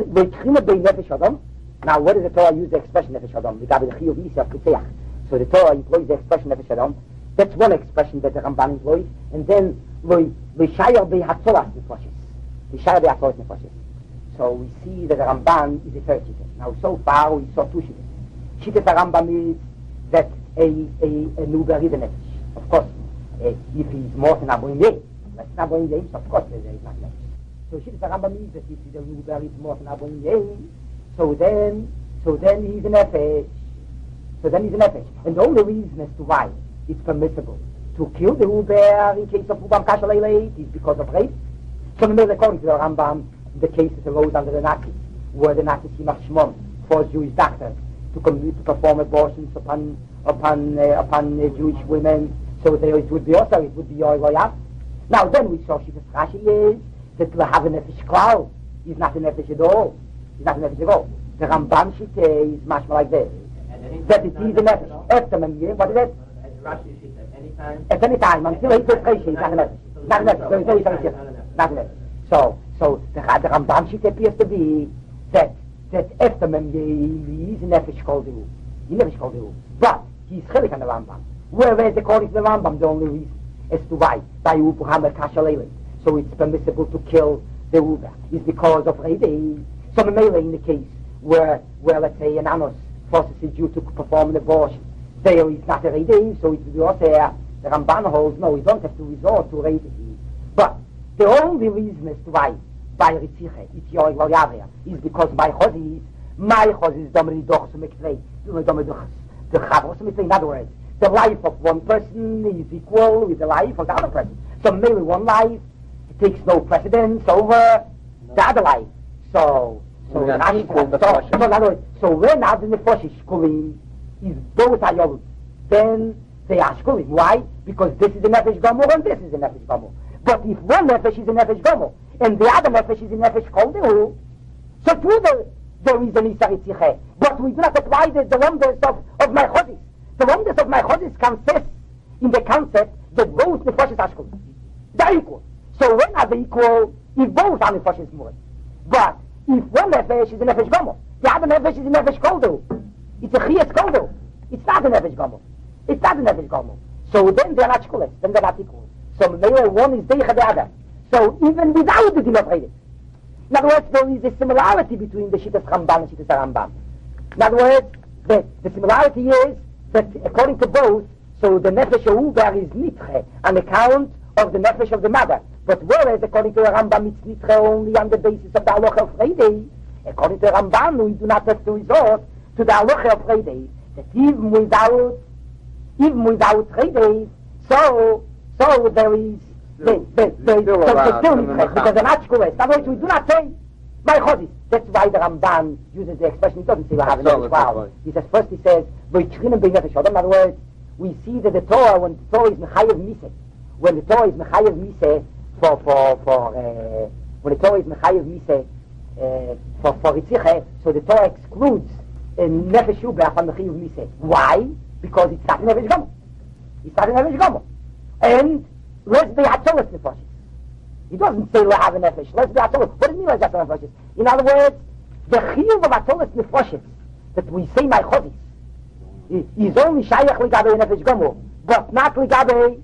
Now what does the Torah use the expression Nefesh Adam? So the Torah employs the expression Nefesh Adam. That's one expression that the Ramban employs. And then L'shayar be'hatzolas nefoshes. So we see that the Ramban is a third shitah. Now so far we saw two shitahs. Shitah the Rambam is that a Nuber is a Nefesh. Of course, if he's more than Aboim Yein, that's not Aboim Yein, so of course there is not Nefesh. So Shittas Rambam means that if the Nuber is more than Aboim Yein, so then he's a Nefesh. And the only reason as to why it's permissible to kill the Uber in case of Ubam Kashalele is because of rape. So according to the Rambam, the cases arose under the Nazis, where the Nazis Yimach Shmon forced Jewish doctors to perform abortions upon Jewish women, so that it would be also, it would be loyal. Now then we saw Shifas Rashi is that Lahav Nefesh Klal is not a Nefesh at all. It's not a Nefesh at all. The Rambam Shita is much more like this. That it is a Nefesh. After Memir, what is it? At any time, until he says Reshi, it's not a Nefesh. Not a Nefesh. So it's very not a Nefesh. So the Rambam Shita appears to be that after Memir is a Nefesh Koldu. He Nefesh Koldu. But he's Chelik on the Rambam. Whereas according to the Rambam, the only reason as to why by Upuhamer Kashalele, so it's permissible to kill the Uber, is because of Reidei. So Memele in the case where let's say an Anos forces a Jew to perform an abortion, there is not a Reidei, so it's the Ramban holds, no, we don't have to resort to Reidei. But the only reason as to why by Ritziche, it's your Gloria, is because my Chozis Domri Doch Sumektrei, the Chavos Sumektrei, in other words, the life of one person is equal with the life of the other person. So maybe one we're not equal. So when now the Nefesh Shkulim is both Ayolus, then they are Shkulim. Why? Because this is the Nefesh Gomor and this is the Nefesh Gomor. But if one Nefesh is a Nefesh Gomor and the other Nefesh is a Nefesh Koldehu, so true there is an Isaritziche. But we do not apply the wonders of my Chodis. The wonders of my Chodis consists in the concept that both Nefeshes are Shkulim. They're equal. So when are they equal? If both are Nefeshes Murim. But if one Nefesh is a Nefesh Gomo, the other Nefesh is a Nefesh Koldo. It's a Chiyas Koldo. It's not a Nefesh Gomo. It's not a Nefesh Gomo. So then they're not Shkulim. Then they're not equal. So maybe one is Deicha the other. So even without the Din of Reidei. In other words, there is a similarity between the Shittas Ramban and Shittas Rambam. In other words, the similarity is that according to both, so the Nefesh Uber is Nitche on account of the Nefesh of the mother. But whereas according to the Rambam it's Nitche only on the basis of the Halacha of Reidei, according to the Rambam we do not have to resort to the Halacha of Reidei, that even without Reidei, so there is still Nitche, because they're not Shkules. In other words, we do not say my Chodis. That's why the Ramban uses the expression. He doesn't say we have a Nefesh. Wow. He says first he says V'yichrinim b'nefesh Adam. In other words, we see that the Torah, when the Torah is Mechayev Miseh, when the Torah is Mechayev Miseh when the Torah is Mechayev Miseh for Ritziche, so the Torah excludes Nefesh Uber from Mechayev Miseh. Why? Because it's not Nefesh Gomo. It's not a Nefesh Gomo. And let's be Atzolas Nefesh. He doesn't say we have a Nefesh. Let's be Atzolas. What does it mean like Atzolas Nefesh? In other words, the Chiyuv of Atzolas Nefesh that we say my Chodis is only Shayach Ligabe Nefesh Gomo, but not Ligabe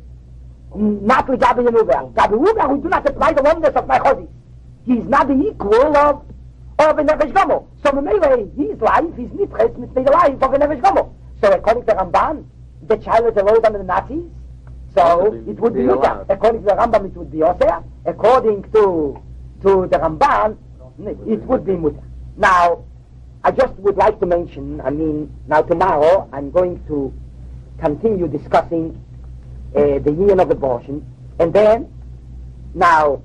Yenuber. Gabe Uber, we do not apply the wonders of my Chodis. He is not the equal of a Nefesh Gomo. So Memele, his life is Nitches with the life of a Nefesh Gomo. So according to Ramban, the child is allowed under the Nazis, so it would be Mutar. According to the Rambam, it would be Osir. According to the Ramban, it would be Mutar. Now, I just would like to mention, now tomorrow I'm going to continue discussing the union of abortion, and then, now,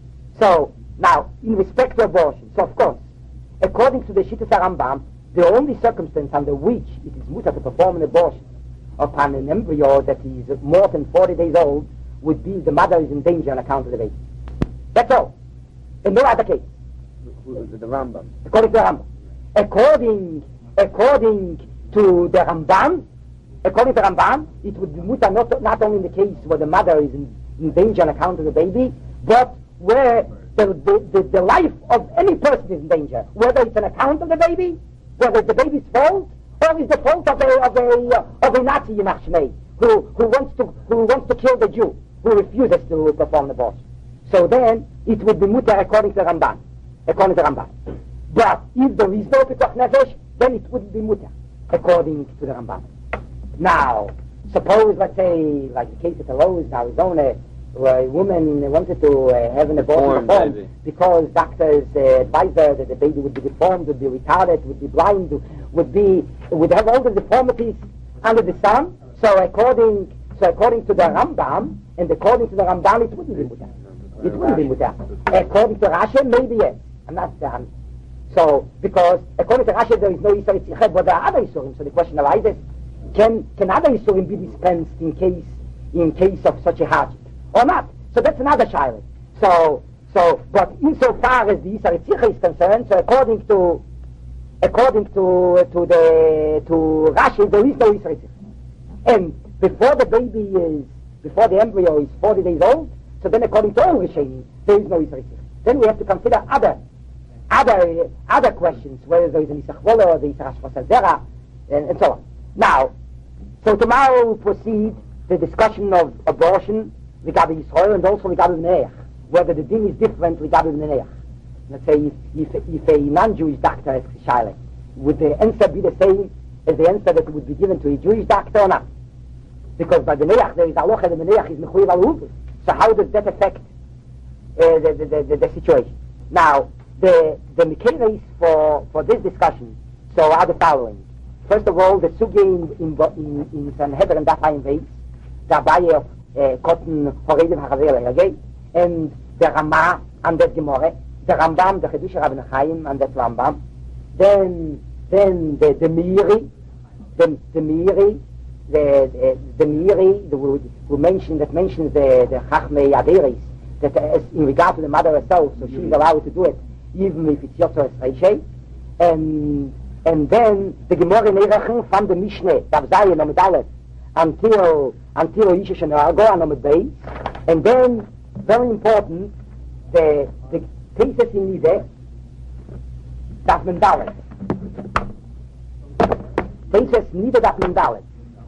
in respect to abortion, so of course, according to the Shittas Rambam, the only circumstance under which it is mutar to perform an abortion upon an embryo that is more than 40 days old would be the mother is in danger on account of the baby. That's all. In no other case. The Rambam. According to the Rambam. According to the Rambam, it would be mutar not only in the case where the mother is in danger on account of the baby, but where the life of any person is in danger, whether it's an account of the baby, whether it's the baby's fault, or it's the fault of a Nazi Yimach Shmei, who wants to kill the Jew, who refuses to perform the abortion. So then it would be mutar according to the Ramban. But if there is no Pikuach Nefesh, then it wouldn't be mutar according to the Ramban. Now, suppose, let's say, like the case at the Lowe's in Arizona, where a woman wanted to have an abortion performed because doctors advised her that the baby would be deformed, would be retarded, would be blind, would have all the deformities under the sun. So according So according to the Rambam, and according to the Rambam, it wouldn't be mutar. It wouldn't be mutar. According to Rashi, maybe yes. I'm not so, because according to Rashi, there is no Yisur Yitzchak, but there are other Yisurim. So the question arises, can other Yisurim be dispensed in case of such a hardship? Or not? So that's another child. So, but insofar as the Yisur Yitzchak is concerned, so according to Rashi, there is no Yisur Yitzchak. And before the embryo is 40 days old, so then according to all Rishonim, there is no Yisur Yitzchak. Then we have to consider other questions, whether there is an Yisach Vola or the Yisach Hashvas Zera, and so on. Now, so tomorrow we'll proceed the discussion of abortion regarding Yisrael and also regarding Neach, whether the din is different regarding Neach. Let's say if a non-Jewish doctor asks a Shaila, would the answer be the same as the answer that would be given to a Jewish doctor or not? Because by the Neach there is Aloha, the Neach is Mechuyev Al-Hufus. So how does that affect the situation? Now, the Mikeres for this discussion so are the following. First of all, the Suge in Sanhedrin and Daf Veis, the Abaye of Cotton Horedim HaChaver, okay? And the Ramah and the Gemore, the Rambam, the Chedush Rabbi Chaim and the Rambam, then the Meiri, the Meiri, who mentions the Chachmei Aderes, that in regard to the mother herself, so she's allowed to do it, even if it's Yotzer Esreishay, and then the Gemara Neirachen from the Mishneh, Dav Zayin Omid Aleph, until Yishush and Argo and Omid Beis, and then, very important, the Tesis in Nideh, Daf Mendalet. Tesis Nideh Daf Mendalet.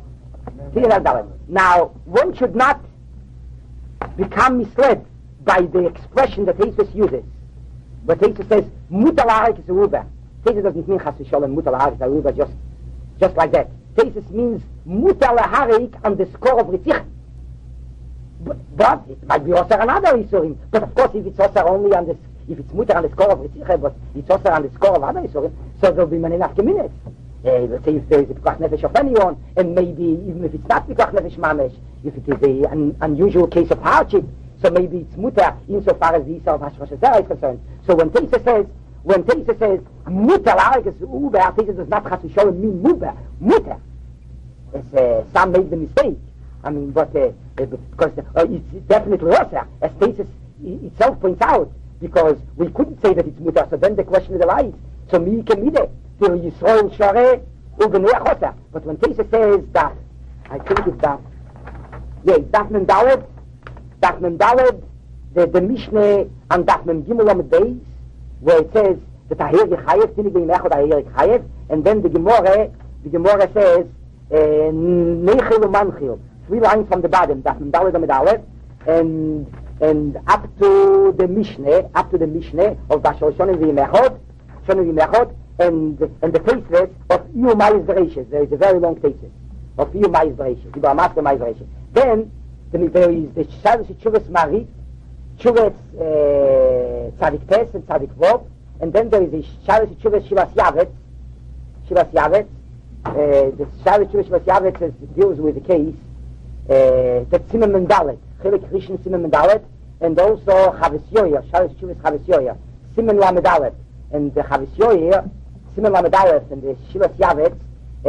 Now, one should not become misled by the expression that Tesis uses. But Tesis says, Mutar La'arik is Aruba. Tesis doesn't mean Chas v'Sholem, Mutar La'arik is Aruba, just like that. Tesis means Mutar La'arik on the score of Ritzich. But it might be also another Isurim. But of course, if it's also only on this, if it's Mutar on the score of Ritzich, but it's also on the score of other Isurim, so there'll be many enough minutes. Let's say if there is a Pekach Nefesh of anyone, and maybe even if it's not Pekach Nefesh Mamesh, if it is an unusual case of hardship, so maybe it's mutar insofar as the Yisrael of Hashvas Zera is concerned. So when Teisa says mutar la'arik uber, Teisa does not chas v'sholem mean mutar. Some made the mistake. I mean, but because it's definitely also, as Teisa itself points out, because we couldn't say that it's mutar. So then the question arises: so mi kemide til Yisrael share u'bnei chosa. But when Teisa says that, I think it's that. Yeah, it's Daf Mendaled, the Mishneh and Daf Mem Gimel Amud Beis, where it says that Aher Yechayev, Tinig B'Yimechot Aher Yechayev, and then the Gemara says Neichel U'Manchil, 3 lines from the bottom, Daf Mendaled Amud Aleph, and up to the Mishneh of Bashar Shonim V'Yimechot, and the thesis of Iyu Ma'is Bereishis. There is a very long thesis of Iyu Ma'is Bereishis, Ibu Amaska Ma'is Bereishis. Then there is the Shalos Chuvas Marit, Chuvas Tzadik Tes and Tzadik Vov, and then there is the Shalos Chuvas Shivas Yavetz. The Shalos Chuvas Shivas Yavetz deals with the case that Simen Mendalet, Chelik Rishon Simen Mendalet, and also Chavis Yoyer, Shalos Chuvas Chavis Yoyer, Simen Lamedalet, and the Chavis Yoyer, Simen Lamedalet, and the Shivas Yavetz,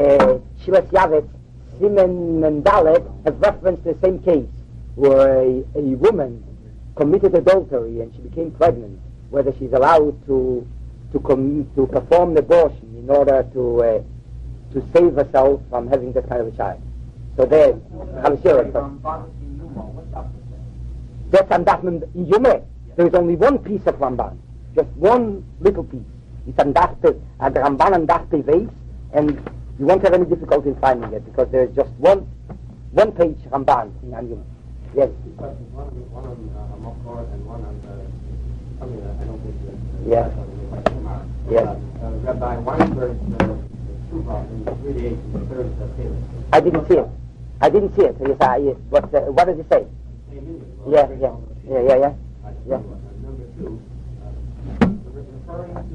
Simen Mendalet have referenced the same case where a woman committed adultery and she became pregnant, whether she's allowed to perform the abortion in order to save herself from having that kind of a child. So there, that's on Daf in Yomeh. There is only one piece of Ramban, just one little piece. It's on Daf the Ramban and Daf Veis, and you won't have any difficulty in finding it because there is just one page Ramban in Yomeh. Yes. Two questions. One on Mokor and one on something that I don't think is yes. Yes. Rabbi Weinberg's Shuvah in 3/8 and the third Talis. I didn't see it. Yes, what does it say? Yeah. Number 2, referring to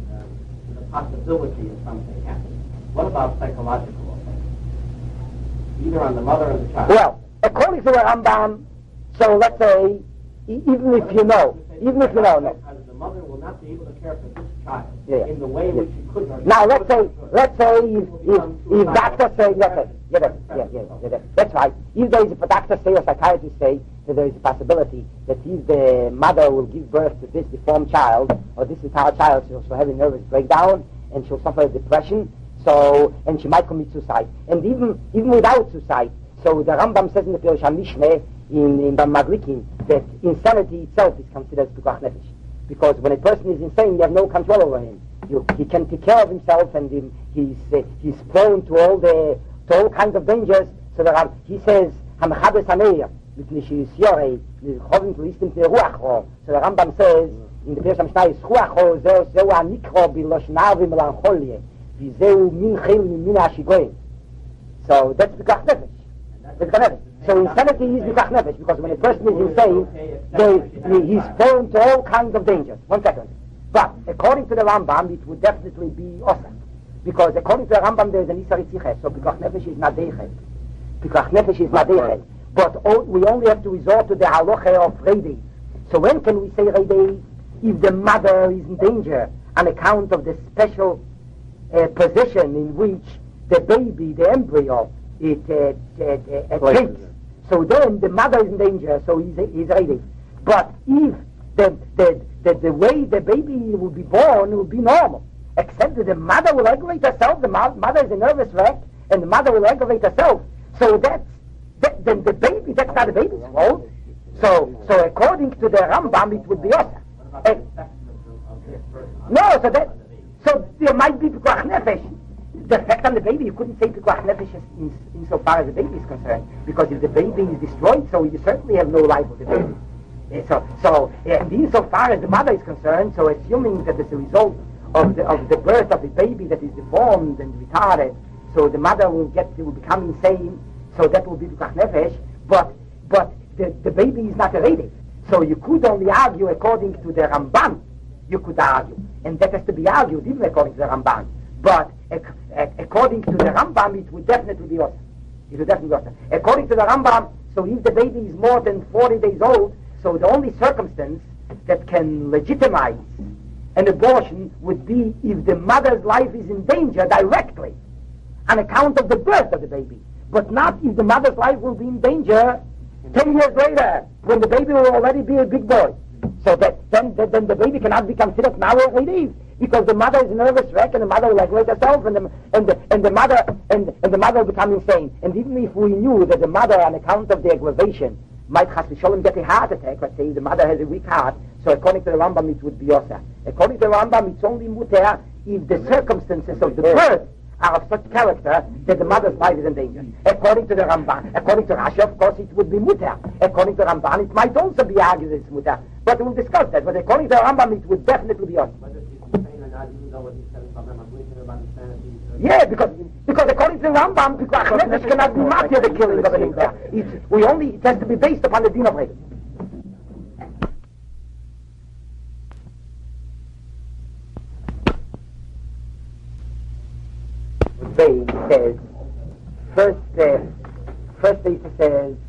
the possibility of something happening. What about psychological effects? either on the mother or the child. Well, according to the Rambam, so let's say, even if you know, no. The mother will not be able to care for this child in the way in which she could. Now, let's say, if doctors say, that's right. If there is a doctor say or psychiatrist say that there is a possibility that if the mother will give birth to this deformed child or this entire child, she'll have a nervous breakdown and she'll suffer a depression. So, and she might commit suicide. And even without suicide, so the Rambam says in the Pirush HaMishneh in Bamagrikin that insanity itself is considered Pikuach Nefesh. Because when a person is insane, you have no control over him. He can take care of himself, and he's prone to all kinds of dangers. So that he says, "Hamachades Hameir, mitnish Yisyorei, lichovim tulistim teruachro." So the Rambam says in the Pirush HaMishneh, "Ruachro zeu anikro biloshnav melancholia, v'zeu min chil min ashigoyim." So that's Pikuach Nefesh. So insanity is Pikuach Nefesh, because when a person is insane, he's prone to all kinds of dangers. 1 second. But according to the Rambam, it would definitely be Osah. Because according to the Rambam, there is an Isar Yitzichet, so Pikuach Nefesh is Nadechet. Pikuach Nefesh is Nadechet. But we only have to resort to the halacha of Reidei. So when can we say Reidei? If the mother is in danger on account of the special position in which the baby, the embryo, it takes. So then the mother is in danger, so he's ready. But if the way the baby will be born will be normal, except that the mother will aggravate herself, the mother is a nervous wreck, and the mother will aggravate herself. So then the baby, that's not the baby's fault. So according to the Rambam, it would be Osah. So there might be Pikuach Nefesh. The effect on the baby, you couldn't say Pikuach Nefesh insofar as the baby is concerned, because if the baby is destroyed, so you certainly have no life of the baby. And insofar as the mother is concerned, so assuming that as a result of the birth of the baby that is deformed and retarded, so the mother will become insane, so that will be Pikuach Nefesh, but the baby is not a redik. So you could only argue according to the Ramban, you could argue, and that has to be argued even according to the Ramban. But according to the Rambam, it would definitely be Osah. It would definitely be Osah. According to the Rambam, so if the baby is more than 40 days old, so the only circumstance that can legitimize an abortion would be if the mother's life is in danger directly on account of the birth of the baby, but not if the mother's life will be in danger 10 years later when the baby will already be a big boy. So that then the baby cannot be considered now a relief, because the mother is a nervous wreck, and the mother will aggravate herself, and the mother will become insane. And even if we knew that the mother, on account of the aggravation, might chas v'sholem get a heart attack, let's say the mother has a weak heart, so according to the Rambam it would be Osah. According to the Rambam, it's only muter if the circumstances of the birth are of such character that the mother's life is in danger. According to the Ramban, according to Rashi, of course, it would be muter. According to Ramban, it might also be argued that it's muter. But we'll discuss that. But according to the Rambam, it would definitely be Osah. Yeah, because according to the Rambam, Pikuach Nefesh cannot be matir the killing of an Inter. It has to be based upon the din of Reidei. Says, first Eisa says,